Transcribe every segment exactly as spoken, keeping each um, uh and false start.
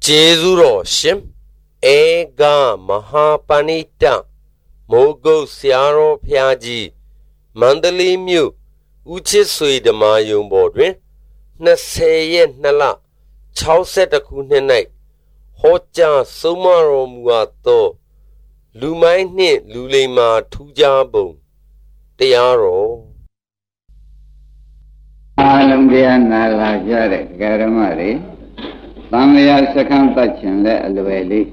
Jezuro Shim Ega Mahapanita Mogo Siaro Piaji Mandali Mu Uchisui the Mayum Bodwin Nasayen Nala Chauset a Kunenai Hoja Sumaro Muato Lumaini Lulema Tujabo Tiaro Alambiana La Jare Garamari Lamia second touching le alweli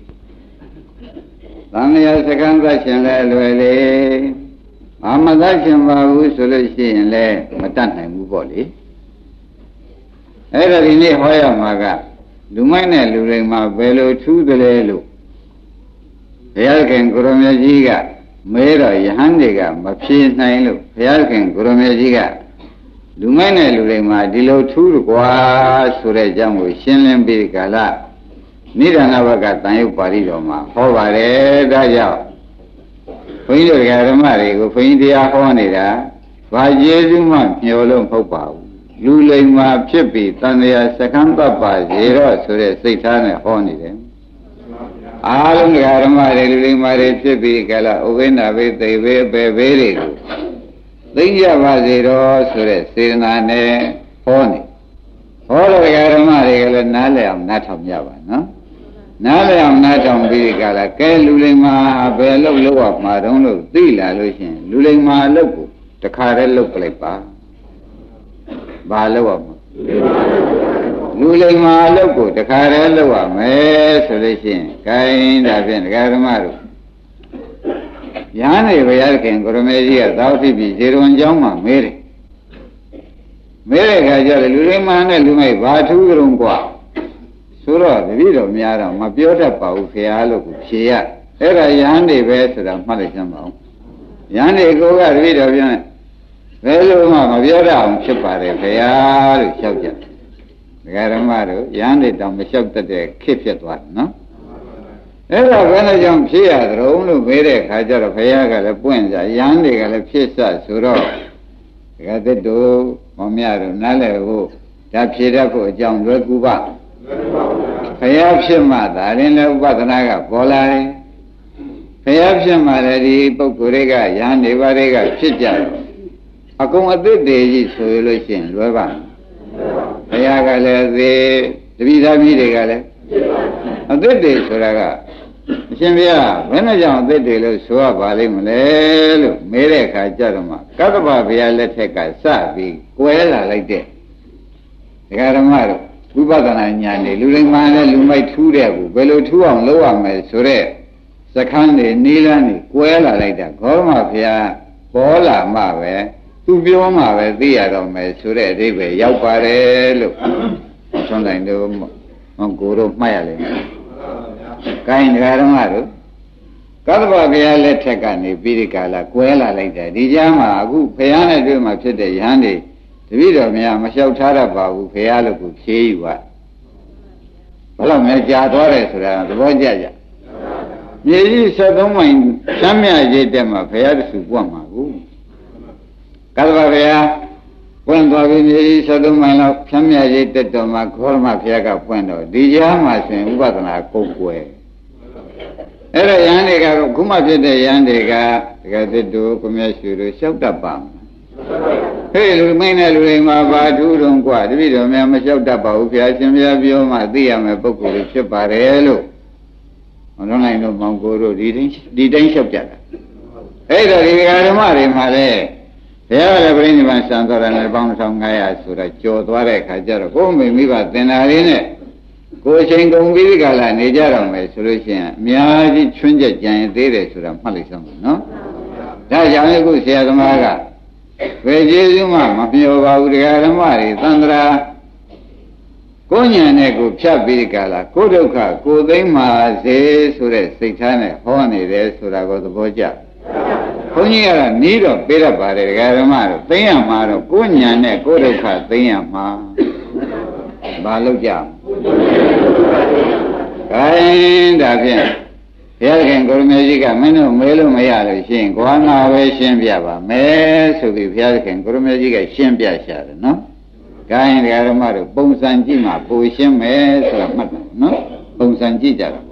Lamia second touching le alweli Amadashin Babu solution le Matana Muboli Erini Hoya Maga Lumane Lurima Velo to the Lelu Yalkan Gurumajiga Mera Yahandiga Mapsi Nailu Yalkan Gurumajiga Lumane Lurima Dilo to Gua Sure Jamu Shinlen Birkala Nidanavaga Tayu Paridoma Hovare Daja Fuido Garamari go Fuindia Honida Vajezuma Yolo Popa Lulema Chippy Tania Sakanta Pa Zero Sure Satan Honida Alan Garamari Lulimari Chippy Gala Uvena with the Beveri Linja Vaziro Sure Sirnane Honi All of Garamari Naleam Natam Yava, no? Naleam Natam Birikala, Kel Lulima, Bello Loa, Madono, Dila Lucian, Lulima Loco, the Carello Plepa Baloa Lulima Loco, the Carello, May Solution, kind of in Garamaru. Yana Vayarkan, Goromezia, Dauti, Zero and Jama, Mary. Mary Gajar, Lulima, Lume, Batu Rumqua. Sura, the video, Miara, Mapiota Pau, Fialo, Chia, Era Yandi Vesra, Malaysian. Yandi go at video, Veluma, Maviera, Chipare, Fial, Shabja. Garamaro, Yandi, Dom, Shabta, the Kipset one, no? Era Venajam Chia, the only Vere, Hajar, Fayaga, the Puenza, Yandi, the Pisa, Sura. Gatedo, Momiaro, Nale, that Pira, John Reguba. Fayapshima, I didn't know what an aga, Polari. Fayapshima, the Pokurega, Yandi Varega, Chija. A come a day, solution, Luvan. Fayaga, the Vida Videgale. A good day, Suraga. Shimbia, when I jump the day, so about him, Lelu, Mereka, Jarama, Kataba, Vialeteka, Sabi, Kuela like that. The Garamaro. Ubadana Nyani, Lurimana, Lumai Turebu, Belo Tuam, Loa, Sure, Sakandi, Nilani, Kuela like that, Gorma Pia, Bola Mave, Tubioma, Diado, Sure, Ribe, Yaupare, look, something to Monguru, Mayali. Kind Garamaru, Kadaba Via Letekani, Birikala, Kuela like that, Dijama, Gu, Payana, do my Pite Yandi. The video me, I shall tell about Fialo could see you what. Well, I'm a Jadores around the Voyager. Maybe so don't mind, Samia did them a fair to one. Calvavia, when Bobby so don't mind, Samia did to my Corma Fiaga Puendo, Dijama and Vatana Coque. Era Yandiga, Kuma did the Yandiga, got the do commercial, shoved up bomb. Hey, Lumina Luma, Badu, don't quite, the video, Mamma Daba, Piazza, my dear, my book with Chaparello. I don't like no Mongoro, didn't subject. Hey, the Garamari, my day. They are bringing my son and I bound some guy so that Joe Dwarek, I just go me, but then I in it. Go change on Vigala and Nijaram, solution. Miyaji Chunja giant did to the Malism, no? That's young good, say the Maga. Vejezuma, Mapio Garamari, Sandra Konya Nego, Chabicala, Kodoka, Kodema, Se, Sure, Sitane, Honey, there, Surago the Boja. Konya, Nido, Pera Pare, Garamaro, Tayamaro, Konya, Ne, Kodoka, Tayama, Baluja. Kind of him. Yalkan Gurumedica, Menu, Melo Mayala, Shin, Guana, Shimbiaba, May, so be Yalkan Gurumedica, Shimbia, no? Kain Garamaro, Bongsan Jima, Pushim, no? ပုံစံကြည့်ကြတာ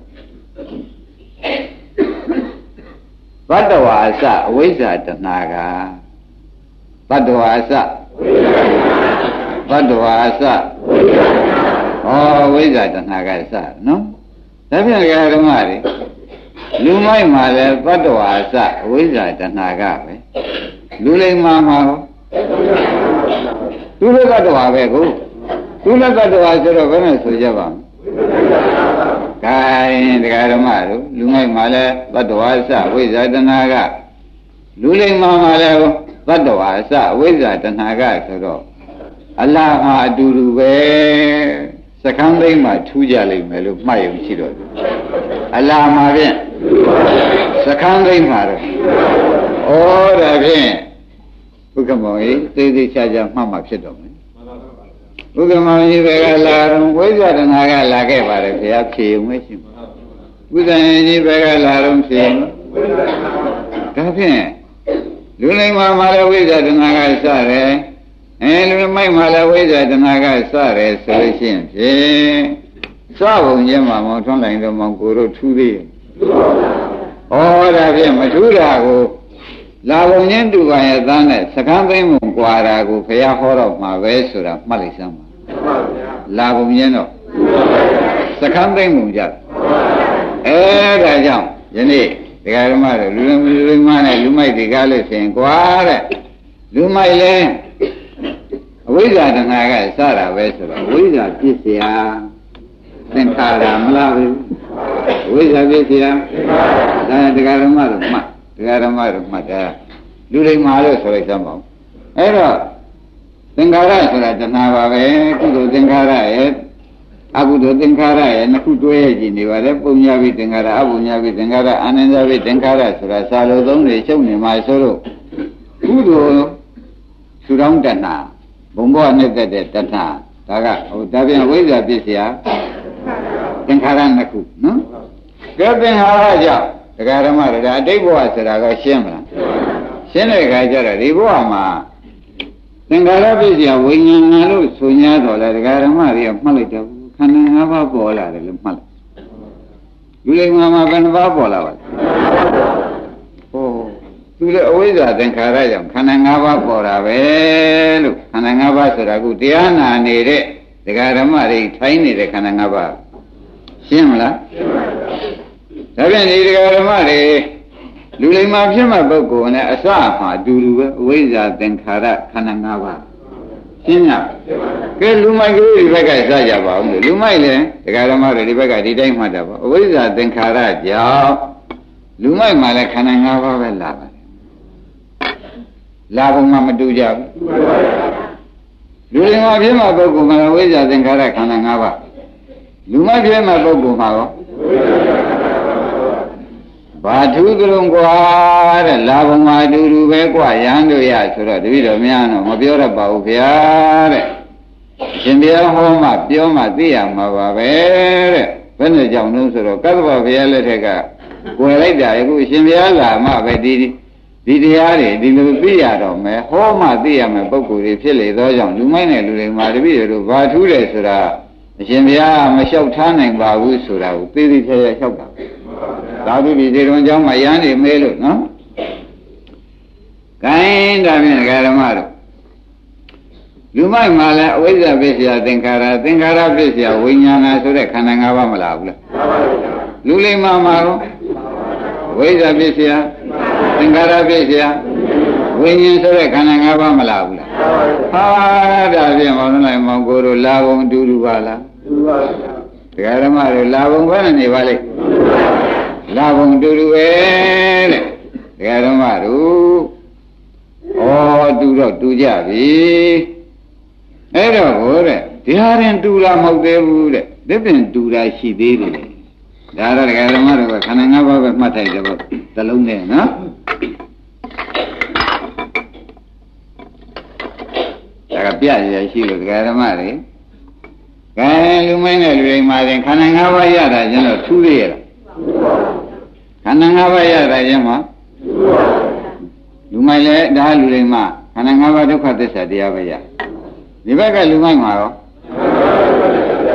ပေါ့ဘဒ္ဒဝါအစအဝိဇ္ဇာတဏှာကဘဒ္ဒဝါအစဘဒ္ဒဝါအစဩဝိဇ္ဇာတဏှာကစနော်ဒါပြန်ကြဓမ္မတွေလူမိုက်မှာလည်းဘဒ္ဒဝါအစအဝိဇ္ဇာတဏှာကပဲလူလိမ္မာမှာရောသူလည်းဘဒ္ဒဝါပဲကိုသူလည်းဘဒ္ဒဝါဆိုတော့ဘယ်နဲ့ဆိုကြပါ့မလဲ။ဒါရင်တရားဓမ္မတို့လူမိုက်မှာလည်းဘဒ္ဒဝါအစအဝိဇ္ဇာတဏှာကလူလိမ္မာမှာလည်းဘဒ္ဒဝါအစအဝိဇ္ဇာတဏှာကဆိုတော့အလားမှာအတူတူပဲစကံသိမ်းမှာထူးကြလိမ့်မယ်လို့မှတ်ရုံရှိတော့တယ်အလားမှာဖြင့်စကံသိမ်းမှာတော့ဩဒါဖြင့်ဘုက္ကမောင်ကြီးသေးသေးချာချာမှတ်မှဖြစ်တော့မယ်ဘုက္ကမောင်ကြီးတွေကလာတော့ဝိဇ္ဇာတဏှာကလာခဲ့ပါတယ်ဘုရားဖြေုံမရှိဘူးဘုဒ္ဓရင်ကြီးတွေကလာတော့ဖြေဒါဖြင့်လူလိမ္မာမှာလည်းဝိဇ္ဇာတဏှာကစတယ်အဲလူမိုက်မှာလည်းဝိဇ္ဇာတဏှာကစတယ်ဆိုလို့ရှိရင်ဖြင့်စပုံချင်းမှာမောထွန်းလိုက်တော့မောင်ကိုတို့ထူးသေးရဲ့ဩဒါဖြင့်မထူးတာကိုလာပုံချင်းတူပါရဲ့သားနဲ့စကံသိမ့်မှုကွာတာကိုဘုရားဟောတော့မှာပဲဆိုတာမှတ်လိုက်စမ်းပါလာပုံချင်းတော့စကံသိမ့်မှုကြအဲဒါကြောင့်ယနေ့ဒကာဓမ္မတို့လူလူလူမနဲ့လူမိုက်တွေကားလို့ဆိုရင်ကွာတဲ့လူမိုက်လဲအဝိဇ္ဇာတဏှာကစတာပဲဆိုတော့ဝိဇ္ဇာပြစ်เสียသင်္ခါရမလားဘူးဝိဇ္ဇာပြစ်เสียဒါဒကာဓမ္မတို့မှတ်ဒကာဓမ္မတို့မှတ်တာလူလိမ္မာလို့ဆိုလိုက်သမ်းပါဦးအဲ့တော့သင်္ခါရဆိုတာတဏှာပါပဲကုသိုလ်သင်္ခါရရဲ့အကုသိုလ်သင်္ခါရရဲ့နှစ်ခုတွဲကြည့်နေပါလေပုံညာပိသင်္ခါရအပုံညာပိသင်္ခါရအာနန္ဒပိသင်္ခါရဆိုတာစာလိုသုံးတွေချုပ်နေမှာဆိုတော့ကုသိုလ်ထူထောင်တဏှာဘုံဘောနဲ့တက်တဲ့တဏှာဒါကဟိုဒါပြန်ဝိဇ္ဇာပြစ်เสียသင်္ခါရနှစ်ခုနော်ကဲသင်္ခါရကြောင့်ဒကာဓမ္မတွေဒါအတိတ်ဘဝဆိုတာကရှင်းမလားရှင်းတဲ့အခါကျတော့ဒီဘဝမှာသင်္ခါရပြစ်เสียဝိညာဏလို့ဆို냐တော့လေဒကာဓမ္မတွေကမှတ်လိုက်တော့ခန္ဓာ၅ပါးပေါ်လာတယ်လို့မှတ်လိုက်လူလိမ္မာမှာဘယ်နှပါးပေါ်လာပါလဲဟိုသူလည်းအဝိဇ္ဇာသင်္ခါရကြောင့်ခန္ဓာ၅ပါးပေါ်တာပဲလို့ခန္ဓာ၅ပါးဆိုတာကတရားနာနေတဲ့ဒကာဓမ္မတွေထိုင်းနေတဲ့ခန္ဓာ၅ပါးရှင်းမလားဒါပြန်ဒီဒကာဓမ္မတွေလူလိမ္မာဖြစ်မှပုဂ္ဂိုလ်နဲ့အစမှာအတူတူပဲအဝိဇ္ဇာသင်္ခါရခန္ဓာ၅ပါးရှင်းလားကဲလူမိုက်ကလေးဒီဘက်ကစကြပါဦးလို့လူမိုက်လည်းဒကာဓမ္မတွေဒီဘက်ကဒီတိုင်းမှတ်တာပါအဝိဇ္ဇာသင်္ခါရကြောင့်လူမိုက်မှာလည်းခန္ဓာ၅ပါးပဲလာပါတယ်လာပုံမှမတူကြဘူးလူလိမ္မာဖြစ်မှပုဂ္ဂိုလ်မှာဝိဇ္ဇာသင်္ခါရခန္ဓာ၅ပါးလူမိုက်ဖြစ်မှပုဂ္ဂိုလ်မှာရောဘာထူးကြုံကွာတဲ့လာဘုံမှာအတူတူပဲကွာရဟန်းတို့ရဆိုတော့တပည့်တော်များတော့မပြောရပါဘူးဗျာတဲ့ရှင်ဘုရားဟောမှပြောမှသိရမှာပါပဲတဲ့ဘယ်နဲ့ကြောင့်လို့ဆိုတော့ကသဗ္ဗဘုရားလက်ထက်ကကိုယ်လိုက်တာအခုရှင်ဘုရားလာမှပဲဒီဒီတရားတွေဒီလိုသိရတော့မယ်ဟောမှသိရမယ်ပုဂ္ဂိုလ်တွေဖြစ်လေသောကြောင့်လူမိုက်နဲ့လူတွေမှာတပည့်တော်ဘာထူးတယ်ဆိုတာအရှင်ဘုရားမလျှောက်ထားနိုင်ပါဘူးဆိုတာကိုသိသိချာချာလျှောက်တာသာဓုဒီဒီတော်เจ้าမှာရမ်းနေမဲလို့နော်ဂိုင်းဒါဖြင့်ဓမ္မတို့လူမိုက်မှာလည်းအဝိဇ္ဇာပစ္စယသင်္ခါရသင်္ခါရပစ္စယဝိညာဏဆိုတဲ့ခန္ဓာ၅ပါးမလားဘူးလားလူလိမ္မာမှာရောဝိဇ္ဇာပစ္စယသင်္ခါရပစ္စယဝိညာဉ်ဆိုတဲ့ခန္ဓာ၅ပါးမလားဘူးလားဟာဒါဖြင့်မောင်လိုက်မောင်ကိုတို့လာဘုံတူတူပါလားတူပါပါဓမ္မတို့လာဘုံဘယ်နဲ့နေပါလိမ့်လာဘုံတူတူပဲတဲ့ဒကာဓမ္မတို့ဩတူတော့တူကြပြီအဲ့တော့ဟိုတဲ့ဒီဟာရင်တူတာမဟုတ်သေးဘူးတဲ့ဒီပြင်တူတာရှိသေးတယ်ဒါတော့ဒကာဓမ္မတို့ကခန္ဓာ၅ပါးပဲမှတ်ထိုက်တယ်ပေါ့သလုံးနဲ့နော်ဒါကပြရရှိလို့ဒကာဓမ္မတွေကဲလူမင်းနဲ့လူတိုင်းမှာရင်ခန္ဓာ၅ပါးရတာကျတော့ထူးသေးရလားခန္ဓာ၅ပါးရတာကျမှလူမိုက်လည်းဒါလူတွေမှာခန္ဓာ၅ပါးဒုက္ခသစ္စာတရားပဲရဒီဘက်ကလူမိုက်မှာရောခန္ဓာ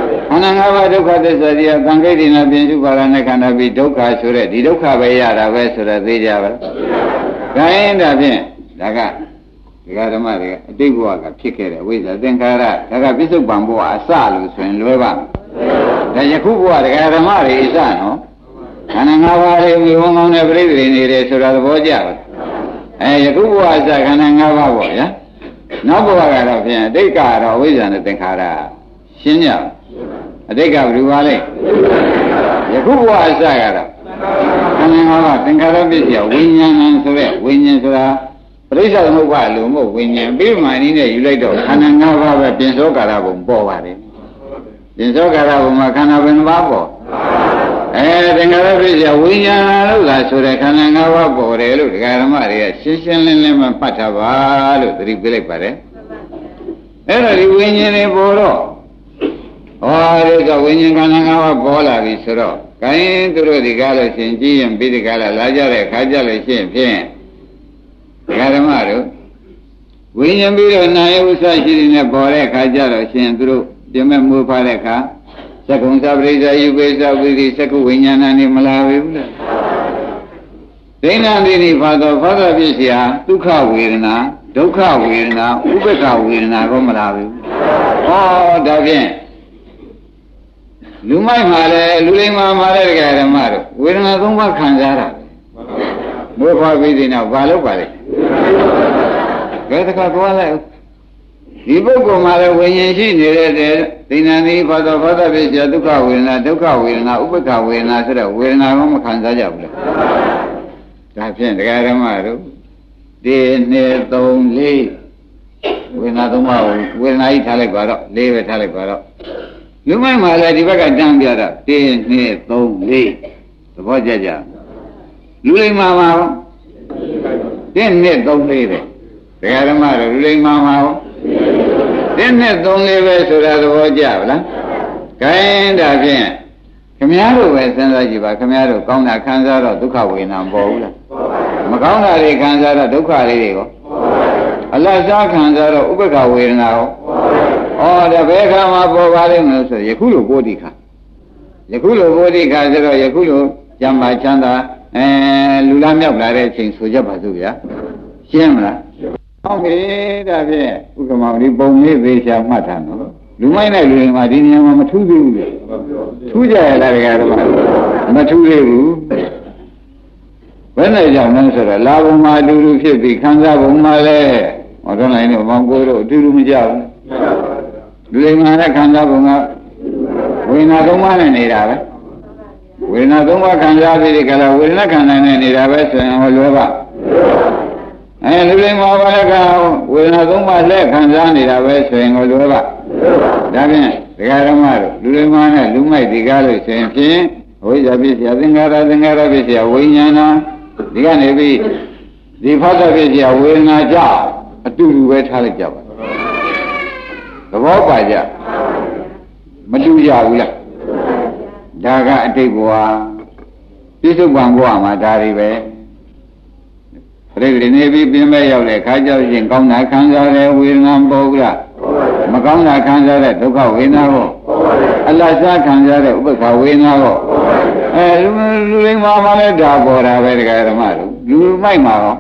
န္ဓာ၅ပါးဒုက္ခသစ္စာကြီးကသံဃိဋ္ဌိနာပြင်စုပါရနဲ့ခန္ဓာပြီးဒုက္ခဆိုတဲ့ဒီဒုက္ခပဲရတာပဲဆိုတော့သိကြပါလား။ဒါရင်ဒါဖြင့်ဒါကဒီကဓမ္မတွေကအတိတ်ဘဝကဖြစ်ခဲ့တဲ့ဝိဇ္ဇာသင်္ခါရဒါကပြစ္ဆုတ်ပံဘဝအစလို့ဆိုရင်လွယ်ပါ့။ဒါယခုဘဝဒကာဓမ္မတွေအစနော်ခန္ဓာ၅ပါးတွေဝိဝန်းကောင်းတဲ့ပြိတ္တိနေတယ်ဆိုတာသဘောကျပါလား။အဲယခုဘဝအစခန္ဓာ၅ပါးပေါ့ဗျာ။နောက်ဘဝကတော့ဖြင့်အတိတ်ကတော့ဝိဇ္ဇာနဲ့သင်္ခါရရှင်းကြအတိတ်ကဘယ်လိုပါလဲယခုဘဝအစကတော့ခန္ဓာ၅ပါးသင်္ခါရပစ္စယဝိညာဏဆိုတဲ့ဝိညာဉ်ဆိုတာပရိစ္ဆေသမုပ္ပါလို့မဟုတ်ဝိညာဉ်ပြီးမှနည်းနဲ့ယူလိုက်တော့ခန္ဓာ၅ပါးပဲပြင်စောကာရဘုံပေါ်ပါတယ်ပြင်စောကာရဘုံမှာခန္ဓာဘယ်နှပါးပေါ်အဲသင်္ခါရပစ္စယဝိညာဏလို့သာဆိုတဲ့ခန္ဓာ၅ပါးပေါ်တယ်လို့ဒကာဓမ္မတွေကရှင်းရှင်းလင်းလင်းမှမှတ်ထားပါလို့သတိပေးလိုက်ပါတယ်အဲ့တော့ဒီဝိညာဉ်တွေပေါ်တော့ဟောဒီကဝိညာဉ်ခန္ဓာ၅ပါးပေါ်လာပြီဆိုတော့ကိုင်းသူတို့ဒီကားလို့ရှင်ကြည့်ရင်ပြီးဒီကားလာကြတဲ့ခါကြလို့ရှင်ဖြင့်ဒကာဓမ္မတို့ဝိညာဉ်ပြီးတော့နာယဥစ္စာရှိနေတဲ့ပေါ်တဲ့ခါကြတော့ရှင်သူတို့ပြမဲ့မွေးဖားတဲ့ခါသက္ကုံသပရိစ္ဆာယုပိစ္ဆဝိရိသက္ကုဝိညာဏနေမလာဘူးလားဒိဋ္ဌံတိဖာသောဖာသောဖြစ်เสียဒုက္ခဝေဒနာဒုက္ခဝေဒနာဥပ္ပခဝေဒနာကိုမလာဘူးဟောဒါဖြင့်လူမိုက်မှာလည်းလူလိမ္မာမှာလည်းတရားဓမ္မတို့ဝေဒနာသုံးပါးခံစားတာမွေးဖွားပြီးတဲ့နောက်ဘာလုပ်ပါလဲဘယ်တခါသွားလိုက်ဒီပုဂ္ဂိုလ်မှာလည်းဝိညာဉ်ရှိနေတဲ့သိဏ္ဍိဘာသောဘာသာဖြစ်เสียဒုက္ခဝေဒနာဒုက္ခဝေဒနာဥပ္ပခဝေဒနာဆိုတဲ့ဝေဒနာကိုမခံစားကြဘူးလေဒါဖြင့်တရားဓမ္မတို့ဒီနှစ်သုံးလေးဝေဒနာသုံးပါးကိုဝေဒနာကြီးထားလိုက်ပါတော့လေးပဲထားလိုက်ပါတော့လူမိုက်မှာလည်းဒီဘက်ကတန်းပြတာ၁ ၂ ၃ ၄သဘောကျကြလူလိမ္မာမှာရော၁ ၂ ၃ ၄တဲ့တရားဓမ္မတို့လူလိမ္မာမှာရော၁ ၂ ၃ ၄ပဲဆိုတာသဘောကျပါလားခိုင်းဒါဖြင့်ခမည်းတော်ပဲစဉ်းစားကြည့်ပါခမည်းတော်ကောင်းတာခံစားတော့ဒုက္ခဝေဒနာမပေါ်ဘူးလားမကောင်းတာတွေခံစားတော့ဒုက္ခလေးတွေရောအလတ်စားခံစားတော့ဥပ္ပခဝေဒနာရောဩဒါဘယ်ခါမှပေါ်ပါလိမ့်မလို့ဆိုယခုလိုပိုတိခါယခုလိုပိုတိခါဆိုတော့ယခုလိုကျမ်းမာချမ်းသာအဲလူလားမြောက်လာတဲ့အချိန်ဆိုကြပါစို့ဗျာရှင်းမလားဟုတ်ပြီဒါဖြင့်ဥက္ကမောင်ဒီပုံလေးသေးချာမှတ်ထားနော်လူမိုင်းနဲ့လူတွေမှာဒီနေရာမှာမထူးသေးဘူးလေထူးကြရလားတကယ်တော့မထူးသေးဘူးဘယ်နဲ့ကြောင့်လဲဆိုတော့လာဘုံမှာအတူတူဖြစ်ပြီးခံစားဘုံမှာလည်းဟောတော့နိုင်တော့မောင်ကိုတို့အတူတူမကြောက်ဘူးလူတွေမှာလည်းခံစားဘုံကဝေဒနာသုံးပါးနဲ့နေတာပဲဝေဒနာသုံးပါးခံစားပြီးဒီကလာဝေဒနာခန္ဓာနဲ့နေတာပဲဆိုရင်ဟောလောဘအဲလူတွေမှာဘာလဲကဝေဒနာသုံးပါးလက်ခံစားနေတာပဲဆိုရင်ဟောလောဘဒါဖြင့်ဒကာဓမ္မတို့လူတွေမှာနဲ့လူမိုက်ဒီကားလို့ဆိုရင်ဖြင့်ဝိဇ္ဇာပစ္စယသင်္ခါရသင်္ခါရပစ္စယဝိညာဏဒီကနေပြီးဒီဖတ်တဲ့ပစ္စယဝေဒနာကြောင့်အတူတူပဲထားလိုက်ကြပါသဘောပါကြမတူကြဘူးလားဒါကအတိတ်ဘဝပြစ္ဆုတ်ပံဘဝမှာဒါတွေပဲပြိတ္တိနေပြီးပြင်းမဲ့ရောက်တဲ့ခါကြောက်ရင်ကောင်းတာခံစားတဲ့ဝေဒနာပေါ်ဘူးလားမကောင်းတာခံစားတဲ့ဒုက္ခဝေဒနာကိုအလတ်စားခံစားတဲ့ဥပ္ပခဝေဒနာကိုအဲလူလူလိမ္မာမှလည်းဒါပေါ်တာပဲတရားဓမ္မတို့လူမိုက်မှာရော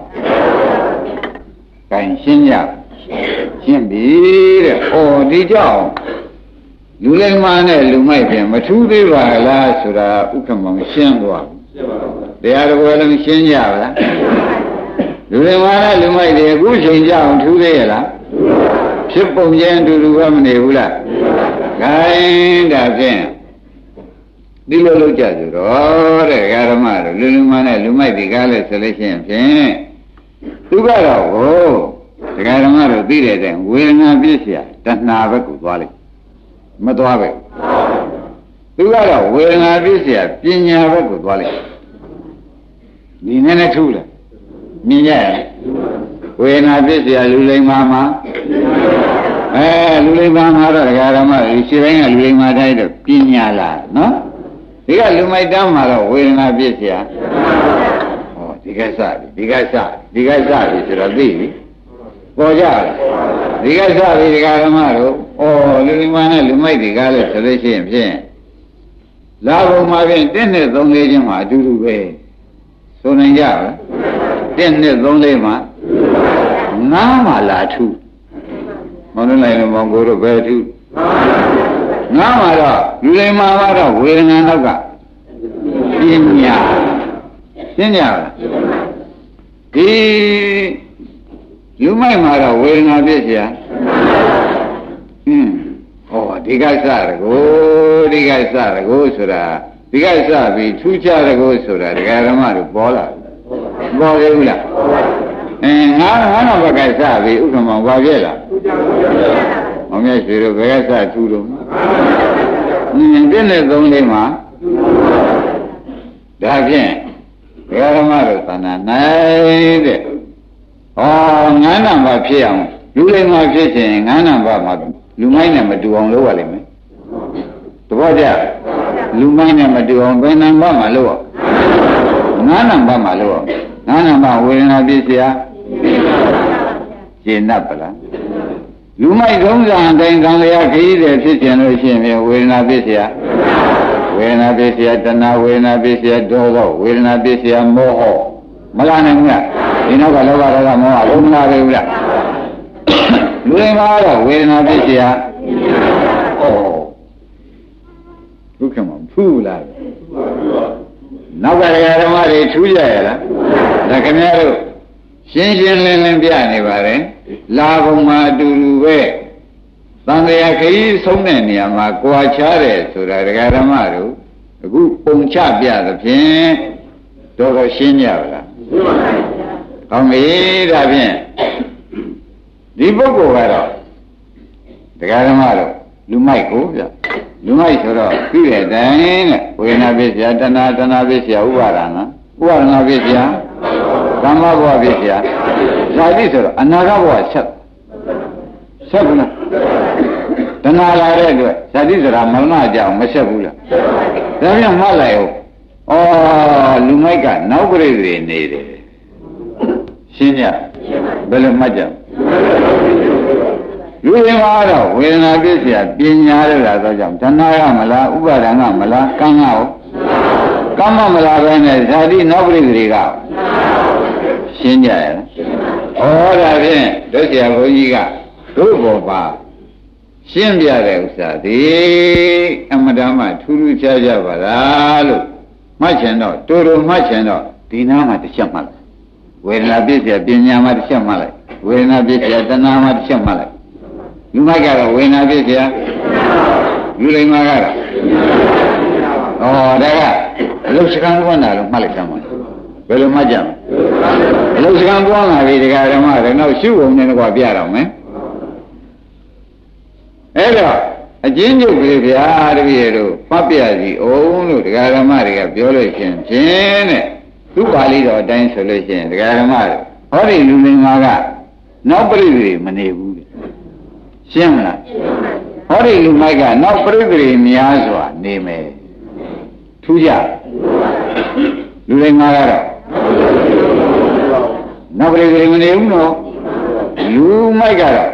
ကိုင်ရှင်းကြရှင်းပြီတဲ့ဩဒီကြောင့်လူလိမ္မာနဲ့လူမိုက်ပြန်မထူးသေးပါလားဆိုတာဥက္ကမောင်ရှင်းသွားတရားတော်လည်းရှင်းကြပါလားလူလိမ္မာနဲ့လူမိုက်တွေအခုချိန်ကြအောင်ထူးသေးရလားဖြစ်ပုံချင်းအတူတူပဲမနေဘူးလားခိုင်းဒါဖြင့်ဒီလိုလုပ်ကြဆိုတော့တဲ့ဓမ္မတို့လူလူမနဲ့လူမိုက်ဒီကားလဲဆိုလို့ရှိရင်ဖြင့်သူကတော့ဟိုဒကာဓမ္မတို့သိတဲ့တဲ့ဝေဒနာပြည့်စရာတဏှာဘက်ကိုသွားလိုက်မသွားပဲသူကတော့ဝေဒနာပြည့်စရာပညာဘက်ကိုသွားလိုက်ဒီနည်းနဲ့ထူးလားမြင်ရဝေဒနာပြည့်စရာလူလိမ္မာမှာအဲလူလိမ္မာမှာတော့ဒကာဓမ္မတွေရှင်းတိုင်းကလူလိမ္မာတိုင်းတော့ပညာလားနော်ဒီကလူမိုက်တမ်းမှာတော့ဝေဒနာပြည့်စရာဟောဒီကစဒီကစဒီကစပြီဆိုတော့သိပြီပေါ်ကြလားဒီကစားပြီးဒီကဓမ္မတို့ဩလူလိမ္မာနဲ့လူမိုက်တွေကလည်းဆိုလို့ရှိရင်ဖြင့်လာဘုံမှာဖြင့်တစ်နှစ်သုံးလေးချင်းမှာအတူတူပဲဆိုနိုင်ကြပါလားတစ်နှစ်သုံးလေးမှာငါးမှာလာထုမဟုတ်လိုက်လို့မောင်ကိုတို့ပဲထုငါးမှာတော့လူလိမ္မာကတော့ဝေဒနာနောက်ကပညာရှင်းကြပါလားဒီလူမိုက်မှာတော့ဝေဒနာဖြစ်เสียဟင်းဟောဒီကစရကိုဒီကစရကိုဆိုတာဒီကစပြီးထူးခြားရကိုဆိုတာဒကာဓမ္မတို့ပေါ်လာပေါ်သေးဘူးလားအင်းငါးငါးတော့ဘက်ကစပြီးဥက္ကမောင်ဘာပြည့်လားမောင်မြတ်ရွှေတို့ဘယ်ကစထူးလို့အင်းပြည့်နဲ့သုံးလေးမှာဒါဖြင့်ဒကာဓမ္မတို့သဏ္ဍာန်နိုင်တဲ့ဩငန်းနံပါတ်ဖြစ်အောင်လူလိမ္မာဖြစ်ခြင်းငန်းနံပါတ်မှာလူမိုက်နဲ့မတူအောင်လုပ်ရလိမ့်မယ်သဘောကျလူမိုက်နဲ့မတူအောင်ဘယ်နံပါတ်မှာလုပ်ရငန်းနံပါတ်မှာလုပ်ရငန်းနံပါတ်ဝေဒနာဖြစ်เสียရှင်း납ပလားလူမိုက်သုံးစာအတိုင်းကံလျာခရီးတယ်ဖြစ်ခြင်းလို့ရှိရင်ဝေဒနာဖြစ်เสียဝေဒနာဖြစ်เสียတဏှာဝေဒနာဖြစ်เสียဒေါသဝေဒနာဖြစ်เสียမောဟမလာနိုင်ဘူးလားဒီနောက်ကလောဘဒေါသမောဟဘုံမလာပဲဘူးလားလူတွေမှာတော့ဝေဒနာဖြစ်เสียဩဒုက္ခမှာဖူးလာနောက်ကဓမ္မတွေထူးကြရလားဒါခင်ဗျားတို့ရှင်းရှင်းလင်းလင်းပြနေပါတယ်လာဘုံမှာအတူတူပဲသံဃာခရီးဆုံးတဲ့နေရာမှာကြွာချတယ်ဆိုတာဒကာဓမ္မတို့အခုပုံချပြသဖြင့်တော်တော်ရှင်းကြပါလားကောင်းပြီဒါဖြင့်ဒီပုဂ္ဂိုလ်ကတော့ဒကာဓမ္မတို့လူမိုက်ကိုဗျလူမိုက်ဆိုတော့ပြည့်တဲ့တိုင်းတဲ့ဝေဒနာဖြစ်เสียတဏှာတဏှာဖြစ်เสียဥပါဒနာဥပါဒနာဖြစ်เสียဓမ္မဘဝဖြစ်เสียဒါကြည့်ဆိုတော့အနာဂတ်ဘဝဆက်ဆက်ဘူးလားတဏှာလာတဲ့အတွက်ဇာတိဆိုတာမရဏကြောင့်မဆက်ဘူးလားဒါပြန်မှတ်လိုက်အောင်ဩလူမိုက်ကနောက်ပြိတ္တိနေတယ်ရှင်းကြဘယ်လိုမှတ်ကြလူရင်းမှာတော့ဝေဒနာပြည့်စရာပညာရတာတော့ကြောင့်တဏှာကမလားဥပါဒဏ်ကမလားကံကရောကမ္မမလားပဲနဲ့ဇာတိနောက်ပြိတ္တိကရှင်းကြရလားဩဒါဖြင့်တို့ဆရာဘုန်းကြီးကတို့ဘောပါရှင်းပြတဲ့ဥစ္စာဒီအမတမထူးထူးခြားခြားပါလားလို့မှတ်ချင်တော့တူတူမှတ်ချင်တော့ဒီနားမှာတစ်ချက်မှတ်လိုက်ဝေဒနာပြည့်စရာပညာမှာတစ်ချက်မှတ်လိုက်ဝေဒနာပြည့်စရာတဏှာမှာတစ်ချက်မှတ်လိုက်လူမိုက်ကတော့ဝေဒနာပြည့်စရာလူလိမ္မာကတော့ဩဒါကအလုစကံပွန်းတာလို့မှတ်လိုက်ကြမှာဘယ်လိုမှတ်ကြမလဲအလုစကံပွန်းလာပြီဒီကဓမ္မတွေနောက်ရှုုံနဲ့တော့ပြတော့မယ်အဲ့တော့အချင်းချုပ်ပြီဗျာတပည့်တို့ဖတ်ပြစီအောင်လို့ဒကာဓမ္မတွေကပြောလို့ရှင်ဖြင့်တဲ့သူပါဠိတော်အတိုင်းဆိုလို့ရှိရင်ဒကာဓမ္မတွေဟောဒီလူလင်္ကာကနောက်ပြိတ္တိမနေဘူးရှင်းမလားဟောဒီလူမိုက်ကနောက်ပြိတ္တိများစွာနေမယ်ထူးကြလူလင်္ကာကတော့နောက်ပြိတ္တိမနေဘူးနော်လူမိုက်ကတော့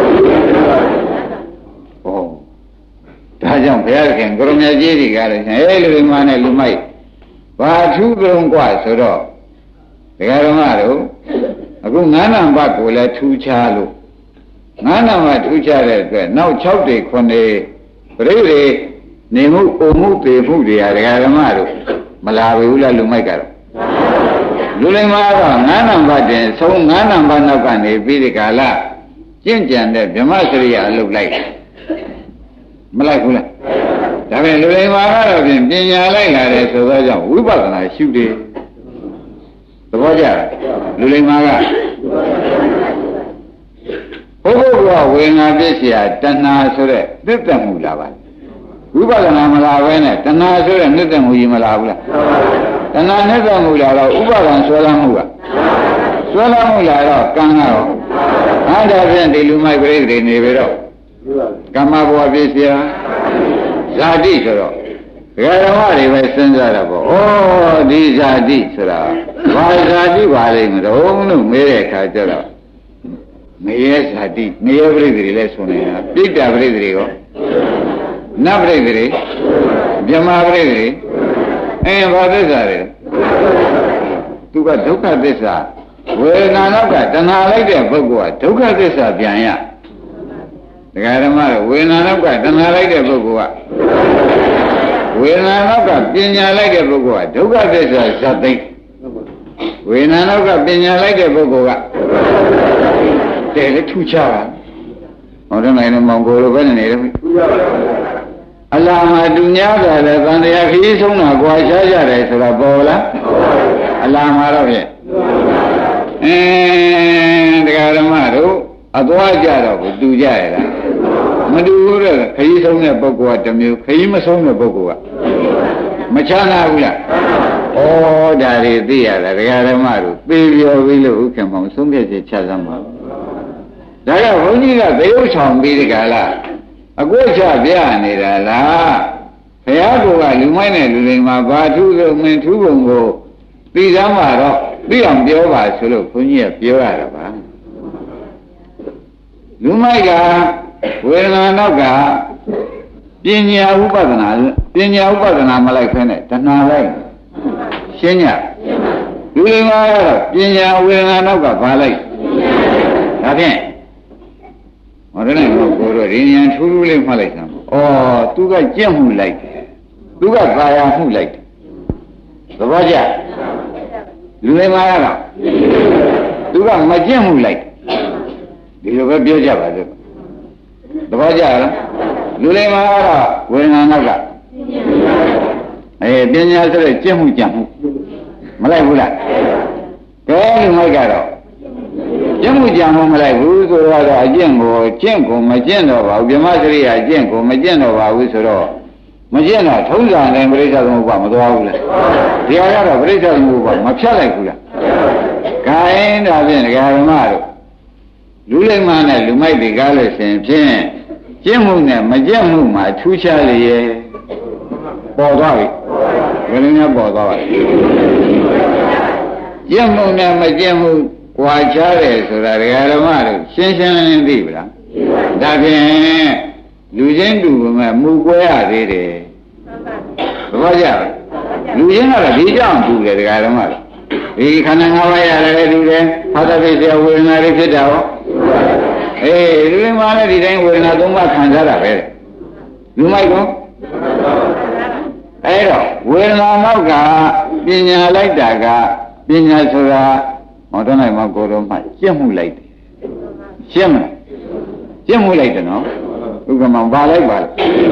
ဒါကြောင့်ဘုရားခင်ကိုရမကြီးတွေကလည်းအဲလူတွေမှနဲ့လူမိုက်ဘာထူးကြုံกว่าဆိုတော့ဒကာဓမ္မတို့အခုငန်းနံပါတ်ကိုလည်းထူးခြားလို့ငန်းနံပါတ်ထူးခြားတဲ့အတွက်နောက်၆တွေခုနှစ်ပြိဋ္ဌိနေမှုပုံမှုပေမှုတွေကဒကာဓမ္မတို့မလာဘူးလားလူမိုက်ကတော့လူလိမ္မာတော့ငန်းနံပါတ်တင်ဆုံးငန်းနံပါတ်နောက်ကနေပြီးဒီကာလကျင့်ကြံတဲ့ဗြဟ္မစရိယအလုပ်လိုက်မလိုက်ဘူးလားဒါပေမဲ့လူလိမ္မာကတော့ဖြင့်ပညာလိုက်လာတယ်ဆိုတော့ကြောင့်ဝိပဿနာရှုတယ်သဘောကျလားလူလိမ္မာကဘုဘုကဝေငါပြည့်เสียတဏှာဆိုတဲ့သစ္စာမှုလာပါဝိပဿနာမလာဘဲနဲ့တဏှာဆိုတဲ့သစ္စာမှုကြီးမလာဘူးလားတဏှာသစ္စာမှုလာတော့ဥပါဒံဆွဲလမ်းမှုကဆွဲလမ်းမှုလာတော့ကံကတော့အဲ့ဒါဖြင့်ဒီလူမိုက်ပြိတ္တိနေပြီတော့ကမ္မဘဝပြည့်စရာဇာတိဆိုတော့ဒကာဓမ္မတွေပဲစဉ်းစားတာပေါ့ဩဒီဇာတိဆိုတာဘာဇာတိပါလိမ့်မလို့လို့မေးတဲ့အခါကျတော့ငရဲဇာတိငရဲပရိသေတွေလည်းဆိုနေတာပြိတ္တာပရိသေတွေရောနတ်ပရိသေတွေမြမပရိသေတွေအင်းဘာသစ္စာတွေသူကဒုက္ခသစ္စာဝေဒနာနောက်ကတဏှာလိုက်တဲ့ပုဂ္ဂိုလ်ကဒုက္ခသစ္စာပြန်ရဒကာဓမ္မတို့ဝေဒနာနောက်ကတဏှာလိုက်တဲ့ပုဂ္ဂိုလ်ကဝေဒနာနောက်ကပညာလိုက်တဲ့ပုဂ္ဂိုလ်ကဒုက္ခသစ္စာဇတ်သိဝေဒနာနောက်ကပညာလိုက်တဲ့ပုဂ္ဂိုလ်ကတဲ့လေထူးခြားတာဟောတယ်နိုင်နေမောင်ကိုလိုပဲနေတယ်ထူးခြားပါအလားမှာသူများတာလေသံတရားခရီးဆုံးတာကြွားချကြတယ်ဆိုတာပေါ်လားအလားမှာတော့ဖြင့်အင်းတရားဓမ္မတို့အသွားကြတော့ဘူးတူကြရလားမတူဘူးတဲ့ခရီးဆုံးတဲ့ပုဂ္ဂိုလ်ကတစ်မျိုးခရီးမဆုံးတဲ့ပုဂ္ဂိုလ်ကမချမ်းသာဘူးလားဩဒါတွေသိရတာတရားဓမ္မတို့သိပြောပြီးလို့ဥက္ကမောင်ဆုံးဖြတ်ချက်ချစမ်းပါဒါကဘုန်းကြီးကသေဥဆောင်ပြီးဒီကလာအကွက်ချပြနေတာလားဘုရားကလူမိုင်းတဲ့လူတွေမှာဘာထူးလို့မင်းထူးပုံကိုသိစမ်းပါတော့သိအောင်ပြောပါဆိုလို့ဘုန်းကြီးကပြောရတာပါလူမိုက်ကဝေဒနာနောက်ကပညာဥပဒနာပညာဥပဒနာမလိုက်ဖဲနဲ့တဏှာလိုက်ရှင်းညလူတွေမှာတော့ပညာဝေဒနာနောက်ကဘာလိုက်ဒါဖြင့်ဟောတယ်နဲ့ကိုကိုတို့ရင်းရန်ထူးထူးလေးမှတ်လိုက်စမ်းဩသူကကြင့်မှုလိုက်တယ်သူကကာယမှုလိုက်တယ်သဘောကျလူတွေမှာတော့သူကမကြင့်မှုလိုက်ဒီလိုပဲပြောကြပါစို့သဘောကျလားလူတွေမှာတော့ဝေဒနာနောက်ကအဲပညာဆိုတဲ့ကြင့်မှုကြံမှုမလိုက်ဘူးလားကဲလူမိုက်ကတော့ကျင့်မှုကြံမှုမလိုက်ဘူးဆိုတော့အကျင့်ကိုကျင့်ကိုမကျင့်တော့ပါဘူးဗြဟ္မစရိယာကျင့်ကိုမကျင့်တော့ပါဘူးဆိုတော့မကျင့်တော့ထုံးစံတိုင်းပြိဿသမုပ္ပါမသွားဘူးလားဒီဟာကတော့ပြိဿသမုပ္ပါမဖြတ်လိုက်ဘူးလားခိုင်းဒါဖြင့်ဒကာဓမ္မတို့လူလိမ္မာနဲ့လူမိုက်တွေကားလို့ရှင်ဖြင့်ကျင့်မှုနဲ့မကျင့်မှုမှာထူးခြားလေရဲ့ပေါ်သွားပြီဘယ်လိုများပေါ်သွားပါလဲကျင့်မှုနဲ့မကျင့်မှုဝါချတယ်ဆိုတာဒကာဓမ္မတို့ရှင်းရှင်းလင်းလင်းသိပြီလားဒါဖြင့်လူချင်းတူမဲ့မူကွဲရသေးတယ်သဘောကျလားလူချင်းကတော့ဒီကြောင့်တူတယ်ဒကာဓမ္မတို့ဒီခန္ဓာ၅ပါးရတယ်တူတယ်ဖသပိစေဝေဒနာတွေဖြစ်တာဟောအေးလူမှလည်းဒီတိုင်းဝေဒနာသုံးပါးခံစားတာပဲလူမိုက်ကောအဲ့တော့ဝေဒနာနောက်ကပညာလိုက်တာကပညာဆိုတာမောတနိုင်မှာကိုယ်တော်မှကျင့်မှုလိုက်တယ်ရှင်းမလားကျင့်မှုလိုက်တယ်နော်ဥက္ကမောင်ပါလိုက်ပါလား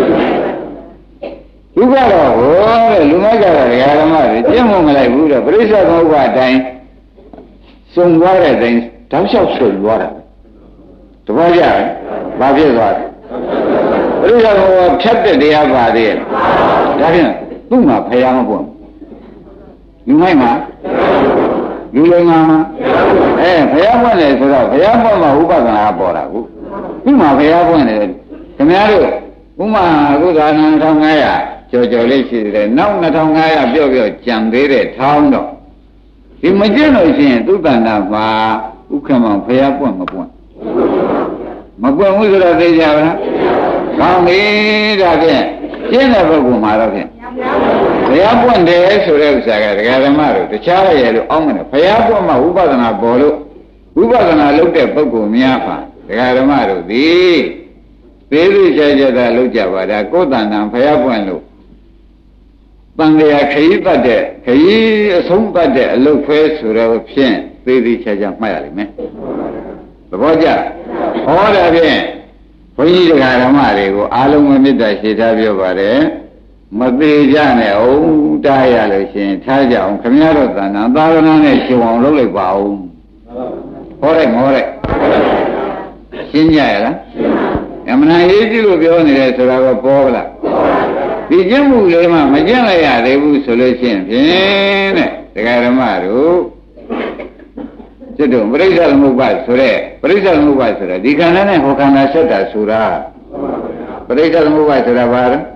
သူကတော့ဟောတဲ့လူမိုက်ကတော့ဓမ္မတွေကျင့်မှုမလိုက်ဘူးတော့ပရိစ္ဆေသမုပ္ပါအတိုင်းစုံသွားတဲ့အတိုင်းတောက်လျှောက်ဆွသွားတာတပည့်ကြဘာဖြစ်သွားလဲပရိစ္ဆေသမုပ္ပါဖြတ်တဲ့တရားပါသေးရဲ့ဒါဖြင့်သူ့မှာဖယားမပွင့်လူမိုက်မှာလူလိမ္မာမှာအဲဘုရားပွင့်တယ်ဆိုတော့ဘုရားပွင့်မှာဥပဒနာပေါ်တာကိုသူ့မှာဘုရားပွင့်တယ်ခင်ဗျားတို့ဥမာအခုဒါနနှစ်ထောင်ငါးရာကြော်ကြော်လေးရှိတယ်နောက်နှစ်ထောင်ငါးရာပြော့ပြော့ကြံသေးတဲ့ထောင်းတော့ဒီမကျင့်လို့ရှိရင်သူ့တဏ္ဍာမှာဥက္ကမောင်ဘုရားပွင့်မပွင့်မပွင့်ဘူးဆိုတော့သိကြပါလားကောင်းပြီဒါဖြင့်ကျင့်တဲ့ပုဂ္ဂိုလ်မှာတော့ဖြင့်ဘုရားပွင့်တယ်ဆိုတဲ့ဥစ္စာကဒကာဓမ္မတို့တခြားရဲ့လို့အောင်းတယ်ဘုရားပွင့်မှဝိပဿနာပေါ်လို့ဝိပဿနာလုပ်တဲ့ပုဂ္ဂိုလ်များပါဒကာဓမ္မတို့သည်သေးသေးချာချာသာလုပ်ကြပါဒါကိုယ်တဏ္ဍာဘုရားပွင့်လို့တန်လျာခရီးပတ်တဲ့ခရီးအဆုံးပတ်တဲ့အလုပ်ဖဲဆိုတော့ဖြင့်သေးသေးချာချာမှတ်ရလိမ့်မယ်သဘောကျဟောတာဖြင့်ဘုန်းကြီးတရားဓမ္မတွေကိုအားလုံးမေတ္တာရှိထားပြောပါတယ်မသေးကြနဲ့အောင်တားရလို့ရှင်ထားကြအောင်ခမည်းတော်သဏ္ဍာန်သာသနာနဲ့ရှင်အောင်လုပ်လိုက်ပါဦးဟောလိုက်မောလိုက်ရှင်းကြရလားအမှန်တရားရေးကြည့်လို့ပြောနေတယ်ဆိုတာကပေါ်လားဒီကျင့်မှုလေးမှမကျင့်လိုက်ရသေးဘူးဆိုလို့ရှိရင်ဖြင့်တဲ့တရားဓမ္မတို့ကျွတ်တို့ပရိစ္ဆေသမုပ္ပါဆိုတဲ့ပရိစ္ဆေသမုပ္ပါဆိုတာဒီခန္ဓာနဲ့ဟောခန္ဓာဆက်တာဆိုတာပရိစ္ဆေသမုပ္ပါဆိုတာဘာလဲ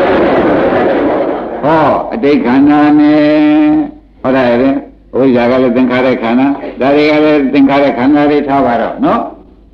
ဟောအတိတ်ခန္ဓာနဲ့ဟောတာလေဝိဇ္ဇာကလည်းသင်္ခါရခန္ဓာဒါတွေကလည်းသင်္ခါရခန္ဓာတွေထားပါတော့နော်